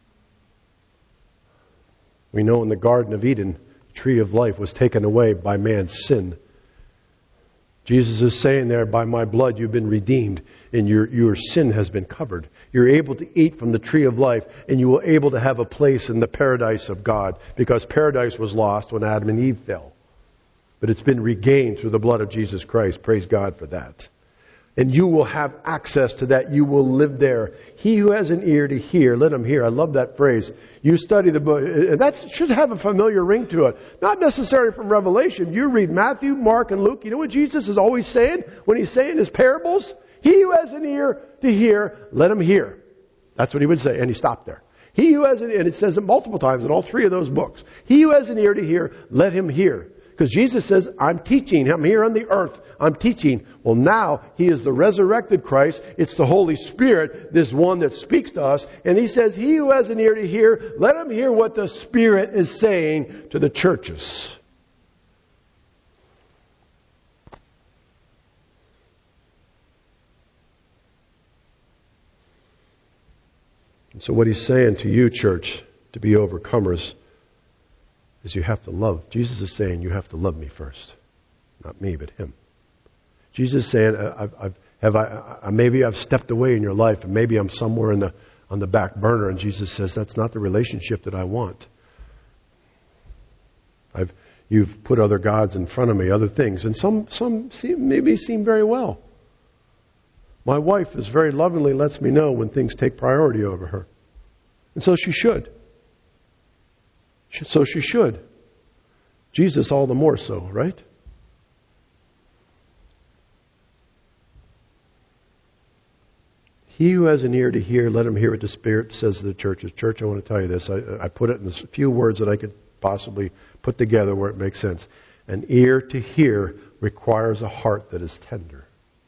We know in the Garden of Eden, the tree of life was taken away by man's sin. Jesus is saying there, by my blood you've been redeemed, and your sin has been covered. You're able to eat from the tree of life, and you will be able to have a place in the paradise of God, because paradise was lost when Adam and Eve fell. But it's been regained through the blood of Jesus Christ. Praise God for that. And you will have access to that. You will live there. He who has an ear to hear, let him hear. I love that phrase. You study the book. That should have a familiar ring to it. Not necessarily from Revelation. You read Matthew, Mark, and Luke. You know what Jesus is always saying when he's saying his parables? He who has an ear to hear, let him hear. That's what he would say. And he stopped there. He who has an ear, and it says it multiple times in all three of those books. He who has an ear to hear, let him hear. Because Jesus says, I'm teaching. I'm here on the earth. I'm teaching. Well, now he is the resurrected Christ. It's the Holy Spirit, this one that speaks to us. And he says, he who has an ear to hear, let him hear what the Spirit is saying to the churches. And so what he's saying to you, church, to be overcomers, is you have to love. Jesus is saying you have to love me first. Not me, but him. Jesus is saying, maybe I've stepped away in your life, and maybe I'm somewhere on the back burner, and Jesus says, that's not the relationship that I want. You've put other gods in front of me, other things, and some maybe seem very well. My wife is very lovingly lets me know when things take priority over her. And so she should. So she should. Jesus all the more so, right? He who has an ear to hear, let him hear what the Spirit says to the churches. Church, I want to tell you this. I put it in a few words that I could possibly put together where it makes sense. An ear to hear requires a heart that is tender.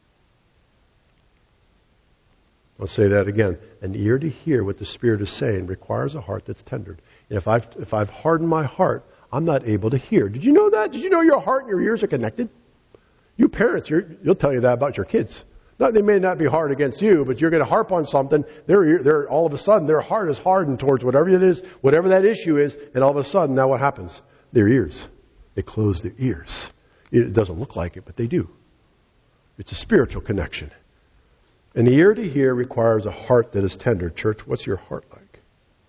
I'll say that again. An ear to hear what the Spirit is saying requires a heart that's tender. And if I've hardened my heart, I'm not able to hear. Did you know that? Did you know your heart and your ears are connected? You parents, you'll tell you that about your kids. Now, they may not be hard against you, but you're going to harp on something. They're all of a sudden, their heart is hardened towards whatever it is, whatever that issue is, and all of a sudden, now what happens? Their ears. They close their ears. It doesn't look like it, but they do. It's a spiritual connection. And the ear to hear requires a heart that is tender. Church, what's your heart like?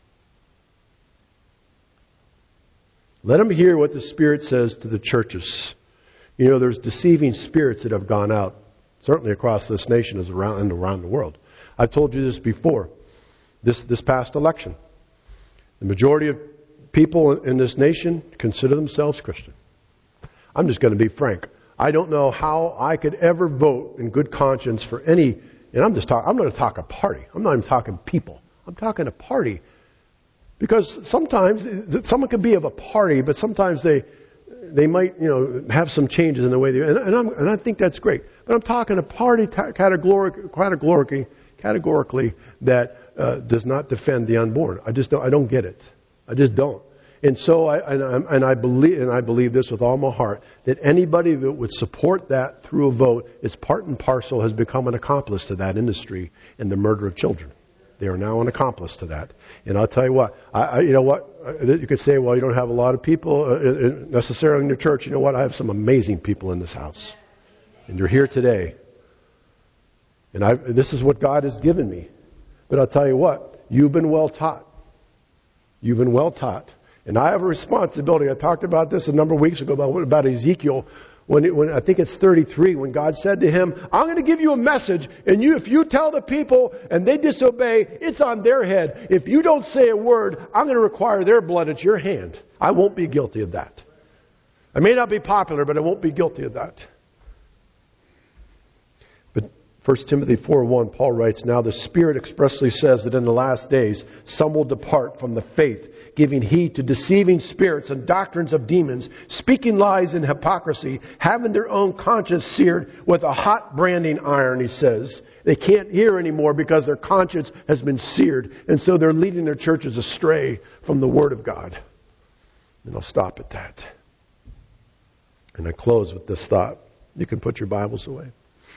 Let them hear what the Spirit says to the churches. You know, there's deceiving spirits that have gone out, certainly across this nation and around the world. I've told you this before. This past election, the majority of people in this nation consider themselves Christian. I'm just going to be frank. I don't know how I could ever vote in good conscience for any. And I'm going to talk a party. I'm not even talking people. I'm talking a party. Because sometimes someone can be of a party, but sometimes they might, have some changes in the way they, and I think that's great. But I'm talking a party categorically that does not defend the unborn. I don't get it. I just don't. And so I believe this with all my heart, that anybody that would support that through a vote is part and parcel, has become an accomplice to that industry and the murder of children. They are now an accomplice to that. And I'll tell you what, you could say, well, you don't have a lot of people necessarily in your church. You know what? I have some amazing people in this house. And you're here today. And this is what God has given me. But I'll tell you what, you've been well taught. You've been well taught. And I have a responsibility. I talked about this a number of weeks ago about Ezekiel. When I think it's 33, when God said to him, I'm going to give you a message, and if you tell the people and they disobey, it's on their head. If you don't say a word, I'm going to require their blood at your hand. I won't be guilty of that. I may not be popular, but I won't be guilty of that. But 1 Timothy 4:1, Paul writes, now the Spirit expressly says that in the last days some will depart from the faith, giving heed to deceiving spirits and doctrines of demons, speaking lies in hypocrisy, having their own conscience seared with a hot branding iron, he says. They can't hear anymore because their conscience has been seared. And so they're leading their churches astray from the Word of God. And I'll stop at that. And I close with this thought. You can put your Bibles away.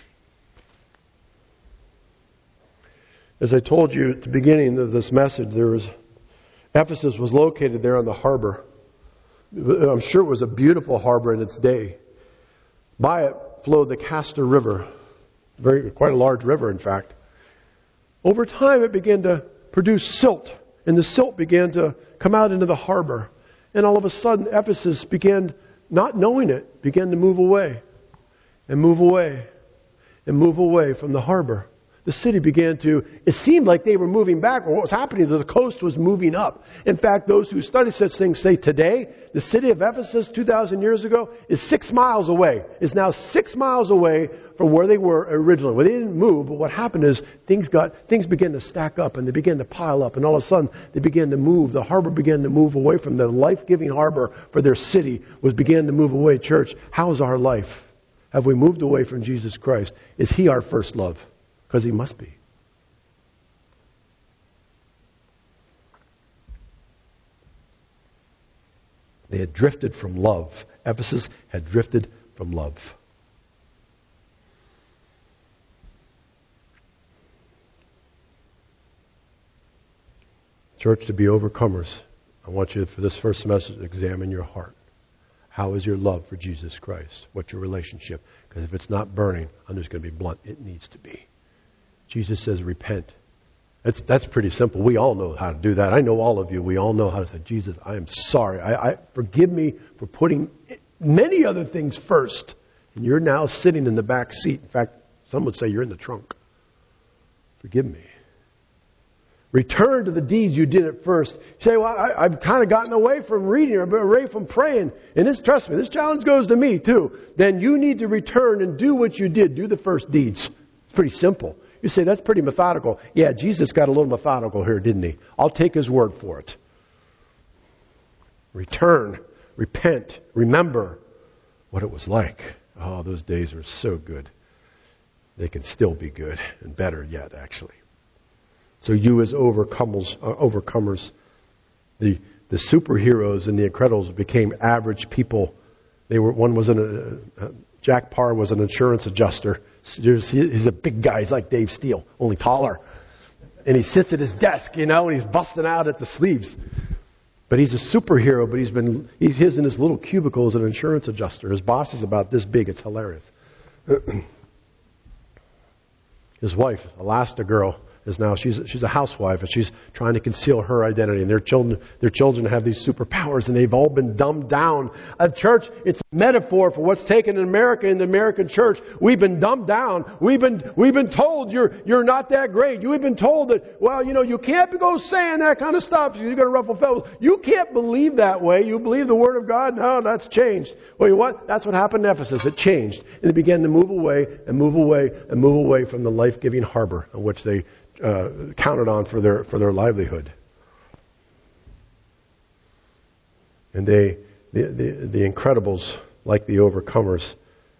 As I told you at the beginning of this message, Ephesus was located there on the harbor. I'm sure it was a beautiful harbor in its day. By it flowed the Castor River, quite a large river, in fact. Over time, it began to produce silt, and the silt began to come out into the harbor. And all of a sudden, Ephesus began, not knowing it, began to move away and move away and move away from the harbor. The city began to, it seemed like they were moving back, or what was happening is the coast was moving up. In fact, those who study such things say today, the city of Ephesus 2,000 years ago is 6 miles away, is now 6 miles away from where they were originally. Well, they didn't move, but what happened is things began to stack up and they began to pile up, and all of a sudden they began to move. The harbor began to move away from the life-giving harbor for their city, began to move away. Church, how's our life? Have we moved away from Jesus Christ? Is He our first love? Because He must be. They had drifted from love. Ephesus had drifted from love. Church, to be overcomers, I want you to, for this first message, examine your heart. How is your love for Jesus Christ? What's your relationship? Because if it's not burning, I'm just going to be blunt, it needs to be. Jesus says, repent. That's pretty simple. We all know how to do that. I know all of you. We all know how to say, Jesus, I am sorry. I forgive me for putting many other things first. And you're now sitting in the back seat. In fact, some would say you're in the trunk. Forgive me. Return to the deeds you did at first. You say, well, I've kind of gotten away from reading or away from praying. And trust me, this challenge goes to me too. Then you need to return and do what you did. Do the first deeds. It's pretty simple. You say, that's pretty methodical. Yeah, Jesus got a little methodical here, didn't He? I'll take His word for it. Return, repent, remember what it was like. Oh, those days were so good. They can still be good, and better yet, actually. So you as overcomers, the superheroes and the Incredibles became average people. Jack Parr was an insurance adjuster. He's a big guy. He's like Dave Steele, only taller. And he sits at his desk, and he's busting out at the sleeves. But he's a superhero, but he's in his little cubicle as an insurance adjuster. His boss is about this big. It's hilarious. His wife, Elastigirl, is now, she's a housewife, and she's trying to conceal her identity. And their children have these superpowers, and they've all been dumbed down. A church, it's a metaphor for what's taken in America, in the American church. We've been dumbed down. We've been told you're not that great. We've been told that, you can't go saying that kind of stuff. You're going to ruffle feathers. You can't believe that way. You believe the Word of God? No, that's changed. Well, you know what? That's what happened in Ephesus. It changed. And it began to move away and move away and move away from the life-giving harbor on which they counted on for their livelihood. And the Incredibles, like the Overcomers,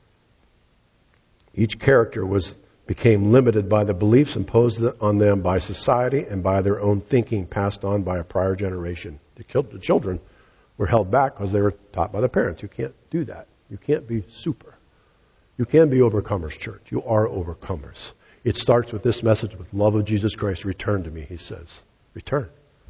each character became limited by the beliefs imposed on them by society and by their own thinking passed on by a prior generation. The children were held back because they were taught by the parents. You can't do that. You can't be super. You can be overcomers, church. You are overcomers. It starts with this message, with love of Jesus Christ. Return to me, He says. Return.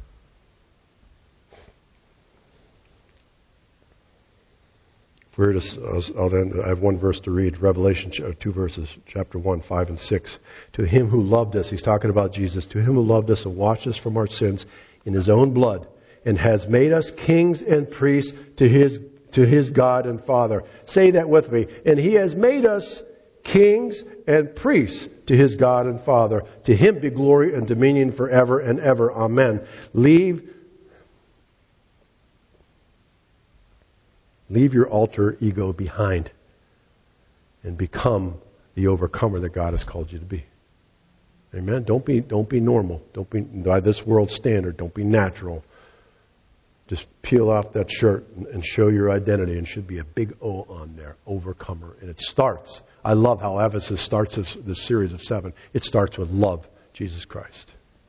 I have one verse to read, Revelation, 2 verses, chapter 1, 5 and 6. To Him who loved us, He's talking about Jesus, to Him who loved us and washed us from our sins in His own blood and has made us kings and priests to His God and Father. Say that with me. And He has made us kings and priests to His God and Father. To Him be glory and dominion forever and ever. Amen. Leave your alter ego behind and become the overcomer that God has called you to be. Amen. Don't be normal. Don't be by this world's standard. Don't be natural. Just peel off that shirt and show your identity, and should be a big O on there, overcomer. And it starts. I love how Ephesus starts this series of 7. It starts with love, Jesus Christ.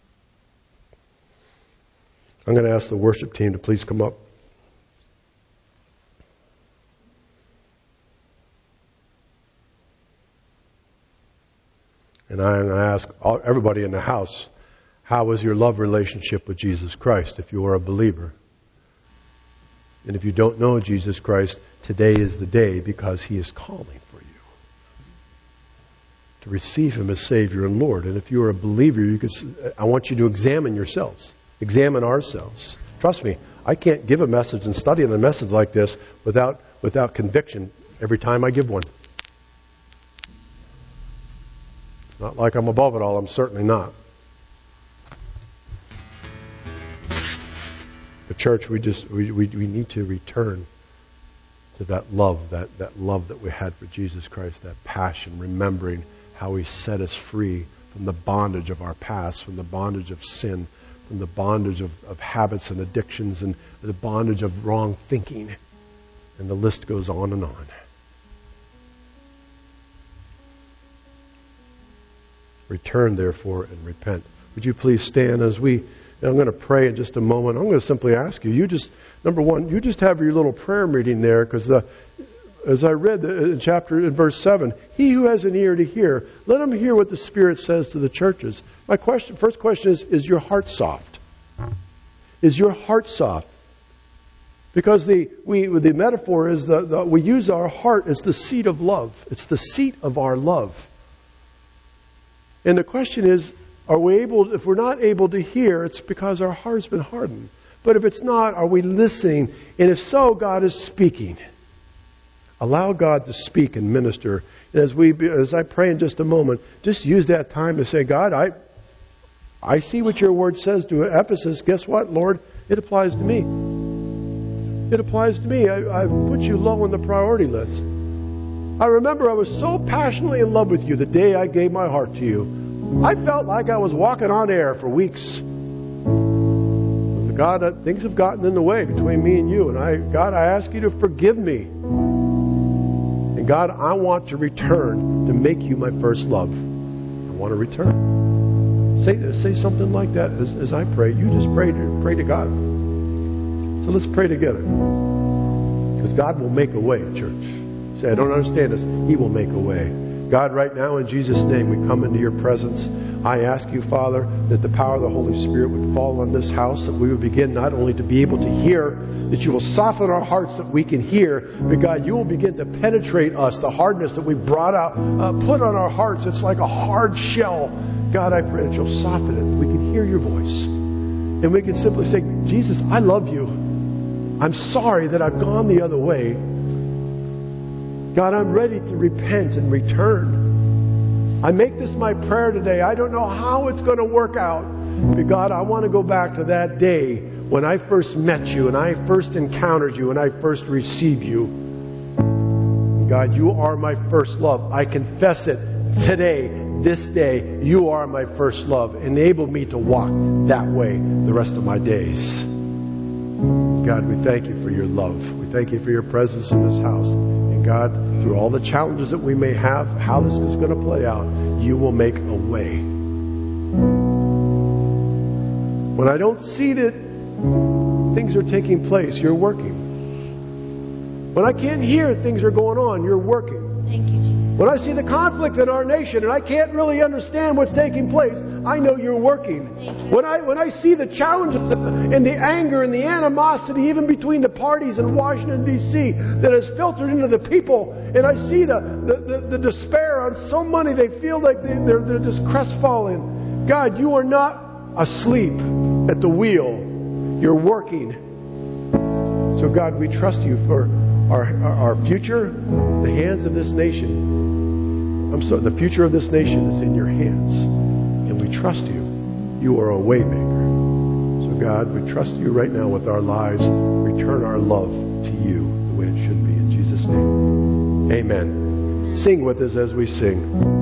I'm going to ask the worship team to please come up. And I'm going to ask everybody in the house, how is your love relationship with Jesus Christ if you are a believer? And if you don't know Jesus Christ, today is the day, because He is calling for you to receive Him as Savior and Lord. And if you are a believer, I want you to examine yourselves. Examine ourselves. Trust me, I can't give a message and study on a message like this without conviction every time I give one. It's not like I'm above it all. I'm certainly not. But church, we need to return to that love that we had for Jesus Christ, that passion, remembering how He set us free from the bondage of our past, from the bondage of sin, from the bondage of habits and addictions, and the bondage of wrong thinking. And the list goes on and on. Return, therefore, and repent. Would you please stand as I'm going to pray in just a moment. I'm going to simply ask you, number one, you just have your little prayer meeting there, because as I read in verse 7, he who has an ear to hear, let him hear what the Spirit says to the churches. My first question is your heart soft? Is your heart soft? Because the metaphor is we use our heart as the seat of love. It's the seat of our love. And the question is, if we're not able to hear, it's because our heart's been hardened. But if it's not, are we listening? And if so, God is speaking. Allow God to speak and minister. And as I pray in just a moment, just use that time to say, God, I see what your word says to Ephesus. Guess what, Lord? It applies to me. It applies to me. I've put you low on the priority list. I remember I was so passionately in love with you the day I gave my heart to you. I felt like I was walking on air for weeks. But God, things have gotten in the way between me and you. And God, I ask you to forgive me. And God, I want to return to make you my first love. I want to return. Say something like that as I pray. You just pray to God. So let's pray together. Because God will make a way, church. Say, I don't understand this. He will make a way. God, right now in Jesus' name, we come into your presence. I ask you, Father, that the power of the Holy Spirit would fall on this house, that we would begin not only to be able to hear, that you will soften our hearts that we can hear, but God, you will begin to penetrate us, the hardness that we brought out, put on our hearts. It's like a hard shell. God, I pray that you'll soften it. We can hear your voice. And we can simply say, Jesus, I love you. I'm sorry that I've gone the other way. God, I'm ready to repent and return. I make this my prayer today. I don't know how it's going to work out. But God, I want to go back to that day when I first met you and I first encountered you and I first received you. God, you are my first love. I confess it today, this day. You are my first love. Enable me to walk that way the rest of my days. God, we thank you for your love. We thank you for your presence in this house. And God, through all the challenges that we may have, how this is going to play out, you will make a way. When I don't see that things are taking place, you're working. When I can't hear things are going on, you're working. Thank you, Jesus. When I see the conflict in our nation and I can't really understand what's taking place, I know you're working. When I see the challenges and the anger and the animosity even between the parties in Washington, D.C. that has filtered into the people, and I see the despair on so many, they feel like they're just crestfallen. God, you are not asleep at the wheel. You're working. So God, we trust you for our future, the hands of this nation. The future of this nation is in your hands. And we trust you. You are a way maker. So God, we trust you right now with our lives. Return our love to you the way it should be. In Jesus' name. Amen. Sing with us as we sing.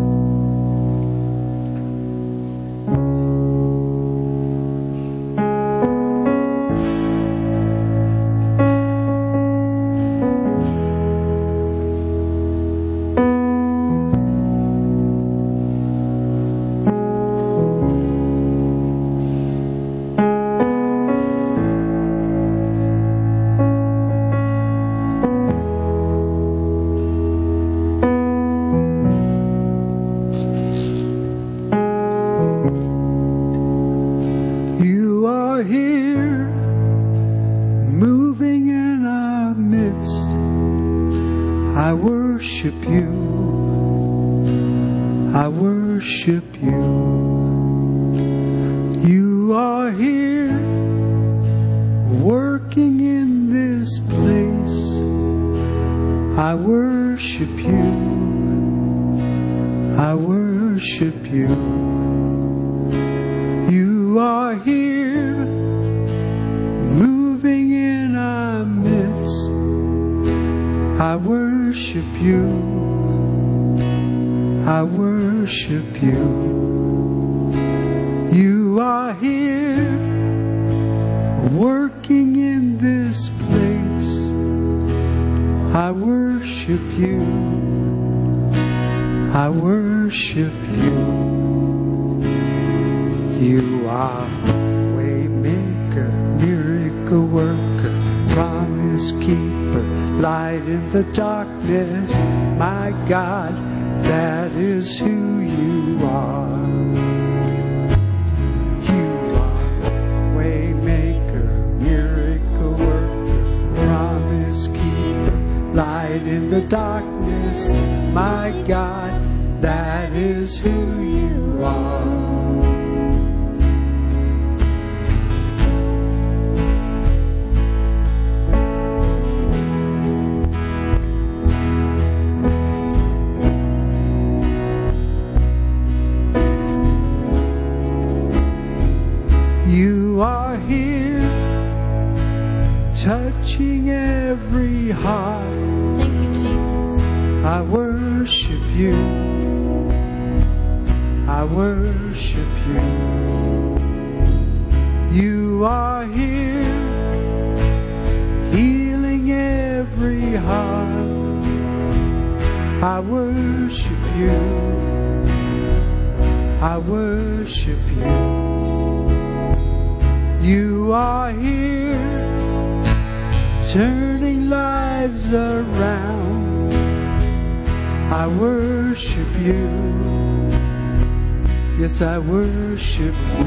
I worship you.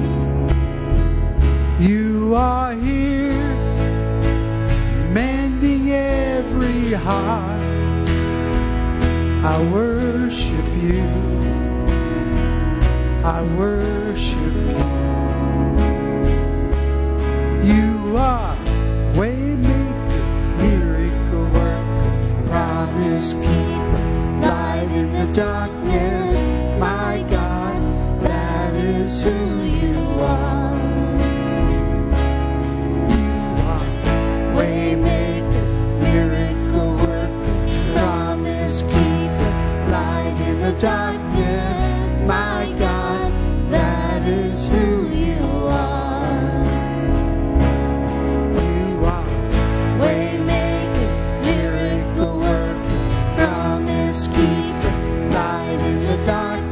You are here, mending every heart. I worship you. I worship you. You are waymaker, miracle worker, promise keeper, light in the darkness. My God, that is who you are. You are waymaker, miracle worker, promise keeper, light in the darkness. My God, that is who you are. You are waymaker, miracle worker, promise keeper, light in the darkness.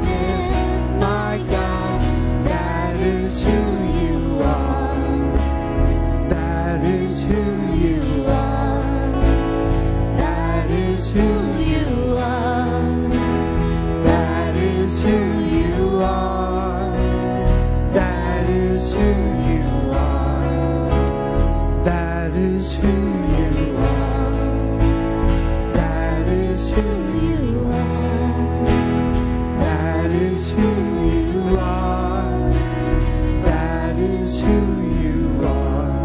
Who you are.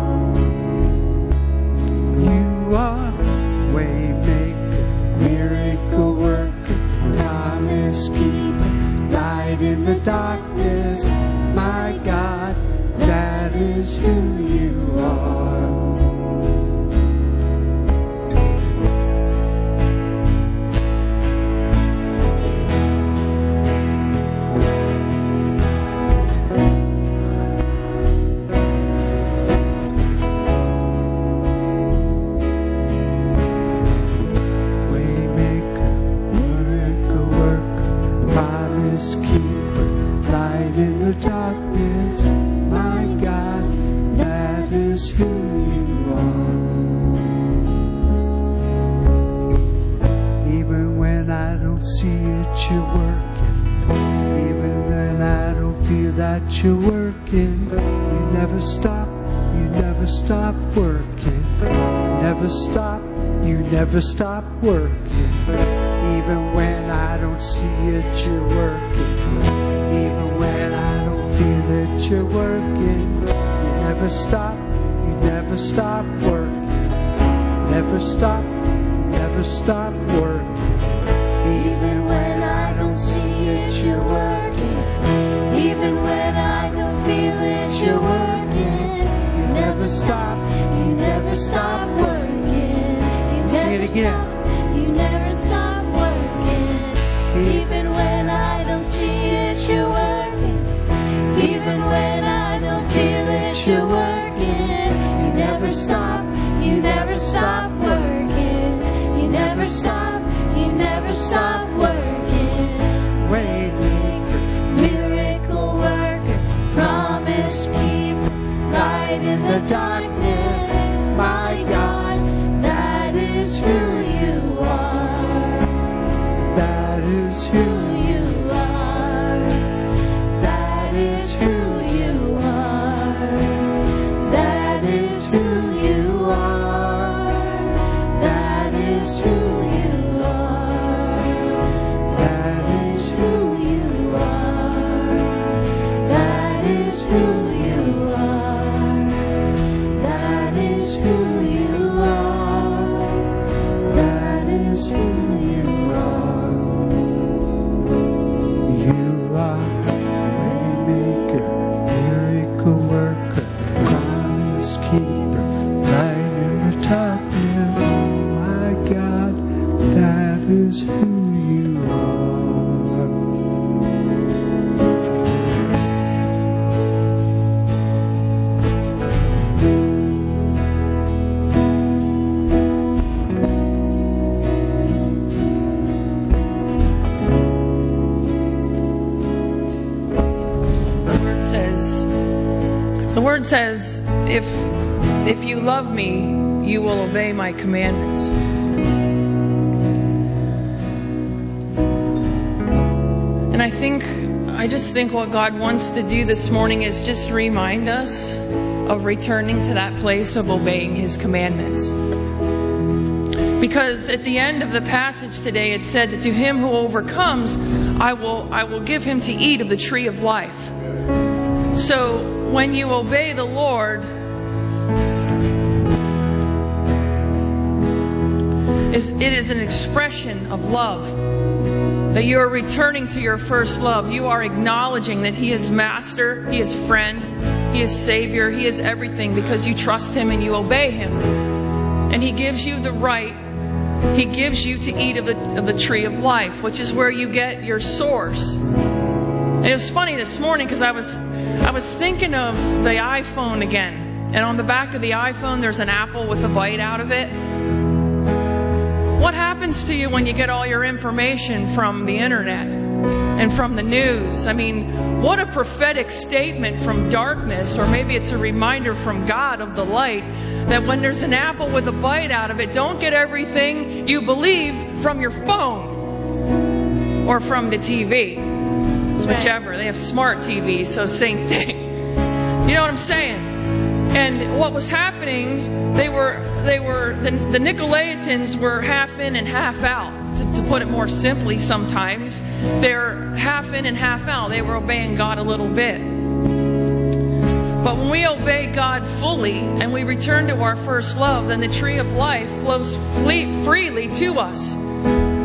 in the darkness. My God, that is who you are. Darkness, my God, that is who you are. Even when I don't see it, you're working. Even when I don't feel that you're working, you never stop working. You never stop working. Even when I don't see it, you're working. Even when I don't feel that you're working, you never stop working. Never stop working. Even when I don't see it, you're working. Even when I don't feel it, you're working. You never stop working. Sing it again. You never stop working. Even when I don't see it, you're working. Even when I don't feel it, you're working. You never stop working. You never stop working. Waymaker, miracle worker, promise keeper, light in the darkness. My God, that is who you are. That is who you are. That is who you are. That is who you are. That is who you are. That is who you are. That is who you are. That is who you are. That is who you are. you are. Waymaker, miracle worker, promise keeper, light in the darkness. My God, that is who you are. The word says, if you love me, you will obey my commandments. And I just think what God wants to do this morning is just remind us of returning to that place of obeying His commandments. Because at the end of the passage today, it said that to him who overcomes, I will give him to eat of the tree of life. So when you obey the Lord, it is an expression of love. That you are returning to your first love. You are acknowledging that He is Master, He is friend, He is Savior, He is everything because you trust Him and you obey Him. And He gives you the right. He gives you to eat of the tree of life, which is where you get your source. And it was funny this morning because I was thinking of the iPhone again. And on the back of the iPhone, there's an apple with a bite out of it. What happens to you when you get all your information from the internet and from the news? I mean, what a prophetic statement from darkness, or maybe it's a reminder from God of the light, that when there's an apple with a bite out of it, don't get everything you believe from your phone or from the TV. Whichever. They have smart TVs, so same thing. You know what I'm saying? And what was happening, the Nicolaitans were half in and half out. To put it more simply, sometimes they're half in and half out. They were obeying God a little bit. But when we obey God fully and we return to our first love, then the tree of life flows freely to us.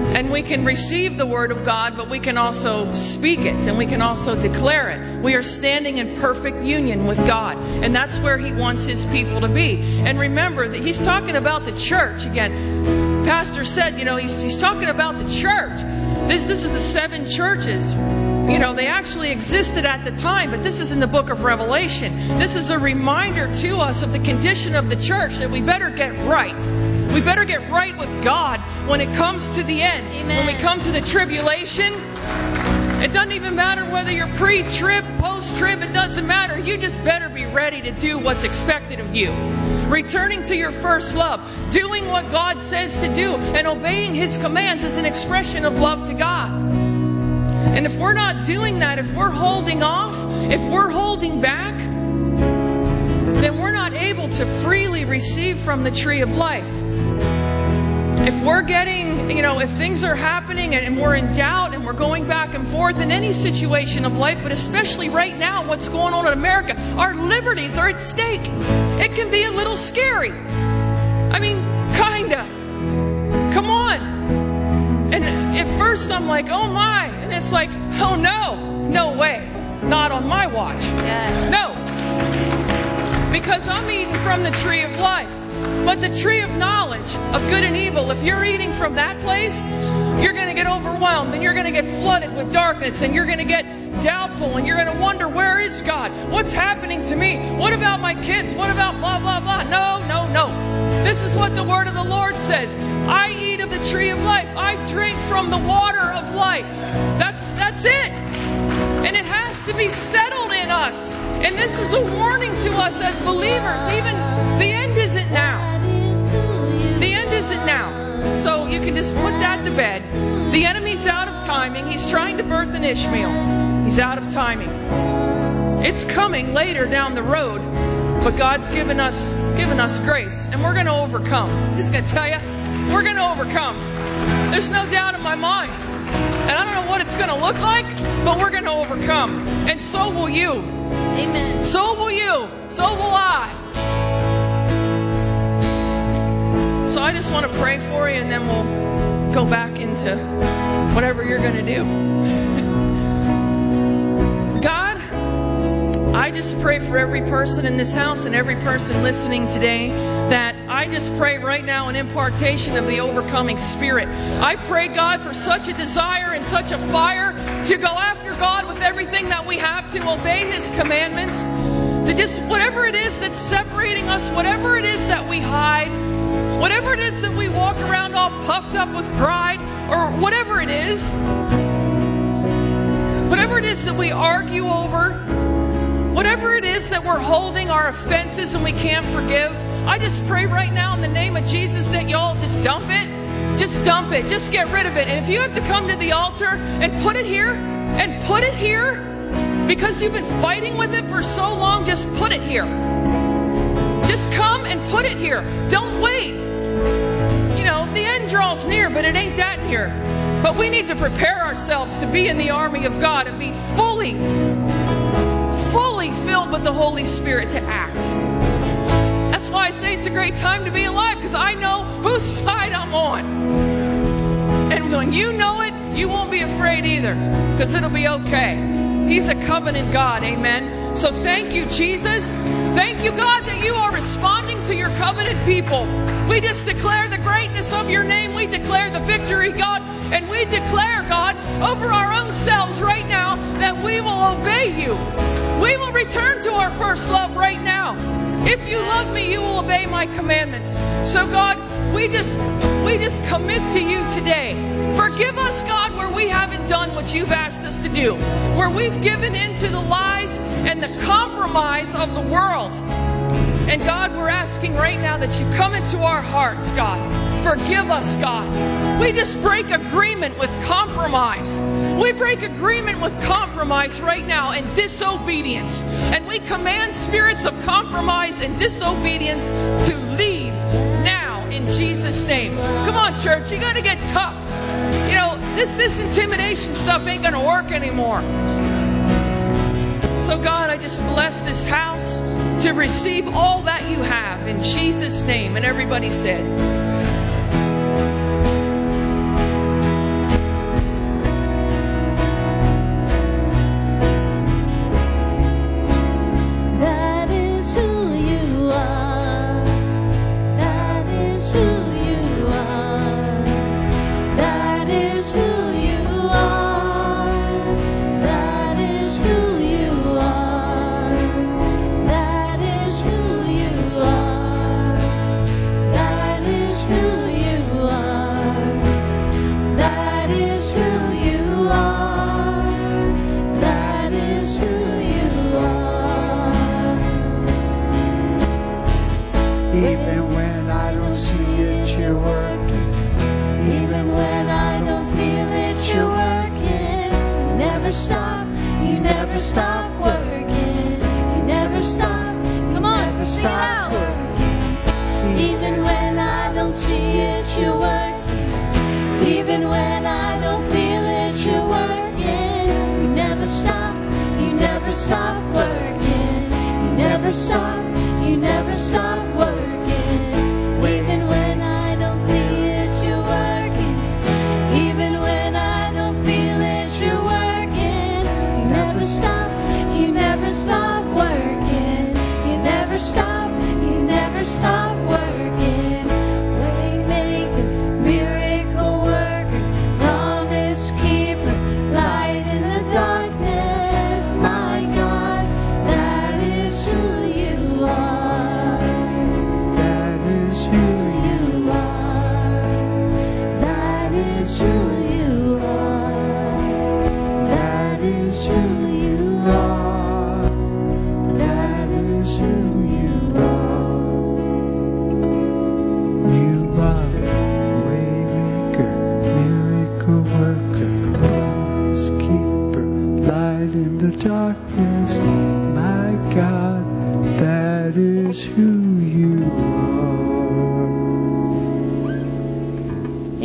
And we can receive the Word of God, but we can also speak it and we can also declare it. We are standing in perfect union with God. And that's where He wants His people to be. And remember that He's talking about the church again. Pastor said, he's talking about the church. This is the 7 churches. They actually existed at the time, but this is in the book of Revelation. This is a reminder to us of the condition of the church that we better get right. We better get right with God when it comes to the end. Amen. When we come to the tribulation, it doesn't even matter whether you're pre-trib, post-trib, it doesn't matter. You just better be ready to do what's expected of you. Returning to your first love, doing what God says to do, and obeying His commands is an expression of love to God. And if we're not doing that, if we're holding off, if we're holding back, then we're not able to freely receive from the tree of life. If we're getting, if things are happening and we're in doubt and we're going back and forth in any situation of life, but especially right now, what's going on in America, our liberties are at stake. It can be a little scary. I mean, kinda. Come on. And at first I'm like, oh my. And it's like, oh no way. Not on my watch. Yeah. No. Because I'm eating from the tree of life. But the tree of knowledge of good and evil, if you're eating from that place, you're going to get overwhelmed and you're going to get flooded with darkness and you're going to get doubtful and you're going to wonder, where is God? What's happening to me? What about my kids? What about blah, blah, blah? No. This is what the word of the Lord says. I eat of the tree of life. I drink from the water of life. That's it. And it has to be settled in us. And this is a warning to us as believers. Even the end isn't now. The end isn't now. So you can just put that to bed. The enemy's out of timing. He's trying to birth an Ishmael. He's out of timing. It's coming later down the road. But God's given us grace. And we're going to overcome. I'm just going to tell you, we're going to overcome. There's no doubt in my mind. And I don't know what it's going to look like, but we're going to overcome. And so will you. Amen. So will you. So will I. So I just want to pray for you, and then we'll go back into whatever you're going to do. God, I just pray for every person in this house and every person listening today, that I just pray right now an impartation of the overcoming spirit. I pray, God, for such a desire and such a fire to go after God with everything that we have, to obey His commandments, to just whatever it is that's separating us, whatever it is that we hide, whatever it is that we walk around all puffed up with pride, or whatever it is that we argue over, whatever it is that we're holding our offenses and we can't forgive, I just pray right now in the name of Jesus that y'all just dump it. Just dump it. Just get rid of it. And if you have to come to the altar and put it here, because you've been fighting with it for so long, just put it here. Just come and put it here. Don't wait. The end draws near, but it ain't that near. But we need to prepare ourselves to be in the army of God and be fully filled with the Holy Spirit to act. That's why I say it's a great time to be alive, because I know whose side I'm on. And when you know it, you won't be afraid either, because it'll be okay. He's a covenant God, amen. So thank you, Jesus. Thank you, God, that you are responding to your covenant people. We just declare the greatness of your name. We declare the victory, God. And we declare, God, over our own selves right now, that we will obey you. We will return to our first love right now. If you love me, you will obey my commandments. So, God, we just commit to you today. Forgive us, God, where we haven't done what you've asked us to do, where we've given in to the lies and the compromise of the world. And God, we're asking right now that you come into our hearts, God. Forgive us, God. We just break agreement with compromise. We break agreement with compromise right now and disobedience. And we command spirits of compromise and disobedience to leave now in Jesus' name. Come on, church. You got to get tough. This intimidation stuff ain't going to work anymore. So, God, I just bless this house to receive all that you have in Jesus' name. And everybody said,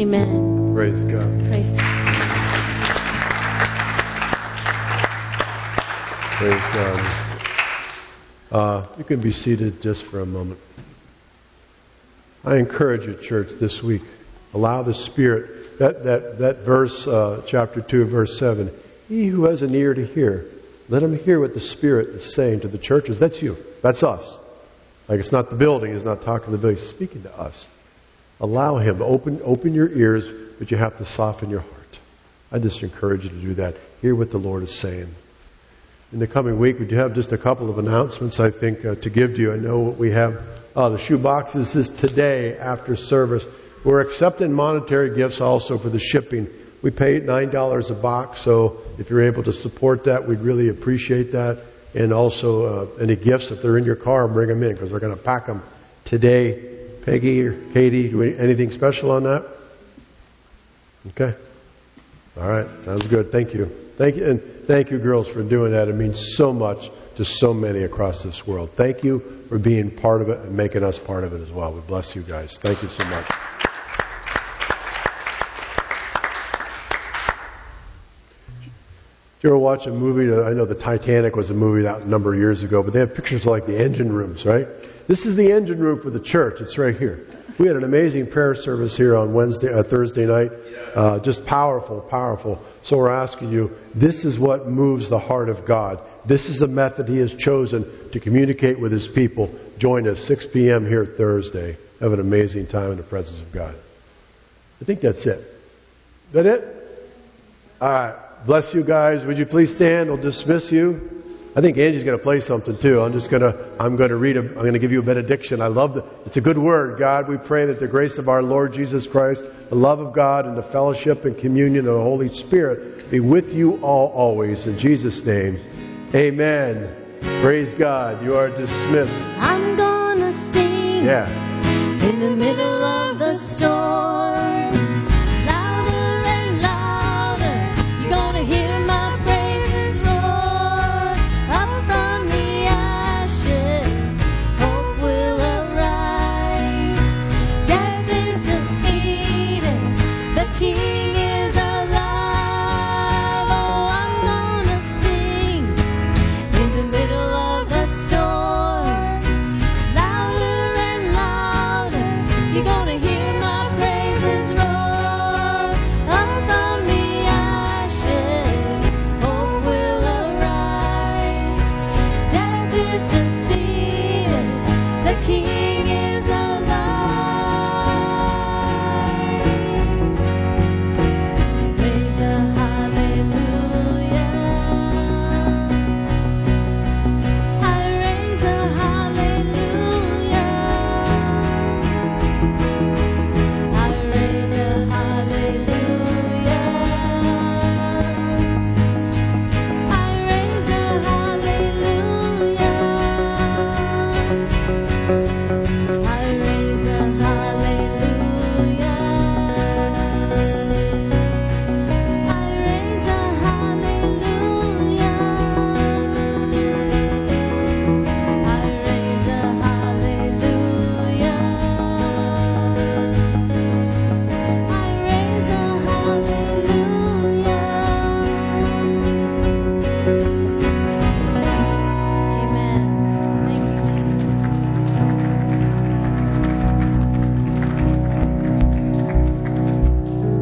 Amen. Praise God. Praise God. Praise God. You can be seated just for a moment. I encourage you, church, this week, allow the Spirit, that verse, chapter 2, verse 7, he who has an ear to hear, let him hear what the Spirit is saying to the churches. That's you. That's us. Like, it's not the building. He's not talking to the building. He's speaking to us. Allow him. Open your ears, but you have to soften your heart. I just encourage you to do that. Hear what the Lord is saying. In the coming week, we do have just a couple of announcements, I think, to give to you. I know what we have. The shoe boxes is today after service. We're accepting monetary gifts also for the shipping. We pay $9 a box, so if you're able to support that, we'd really appreciate that. And also any gifts, if they're in your car, bring them in, because we're going to pack them today. Peggy or Katie, anything special on that? Okay. All right. Sounds good. Thank you. Thank you. And thank you, girls, for doing that. It means so much to so many across this world. Thank you for being part of it and making us part of it as well. We bless you guys. Thank you so much. Did you ever watch a movie? I know the Titanic was a movie out a number of years ago, but they have pictures like the engine rooms, right? This is the engine room for the church. It's right here. We had an amazing prayer service here on Thursday night. Just powerful, powerful. So we're asking you, this is what moves the heart of God. This is the method He has chosen to communicate with His people. Join us 6 p.m. here Thursday. Have an amazing time in the presence of God. I think that's it. Is that it? All right. Bless you guys. Would you please stand? We'll dismiss you. I think Angie's going to play something too. I'm going to give you a benediction. I love it's a good word. God, we pray that the grace of our Lord Jesus Christ, the love of God, and the fellowship and communion of the Holy Spirit be with you all always. In Jesus' name, amen. Praise God. You are dismissed. I'm gonna sing. Yeah. In the middle of the storm. You're gonna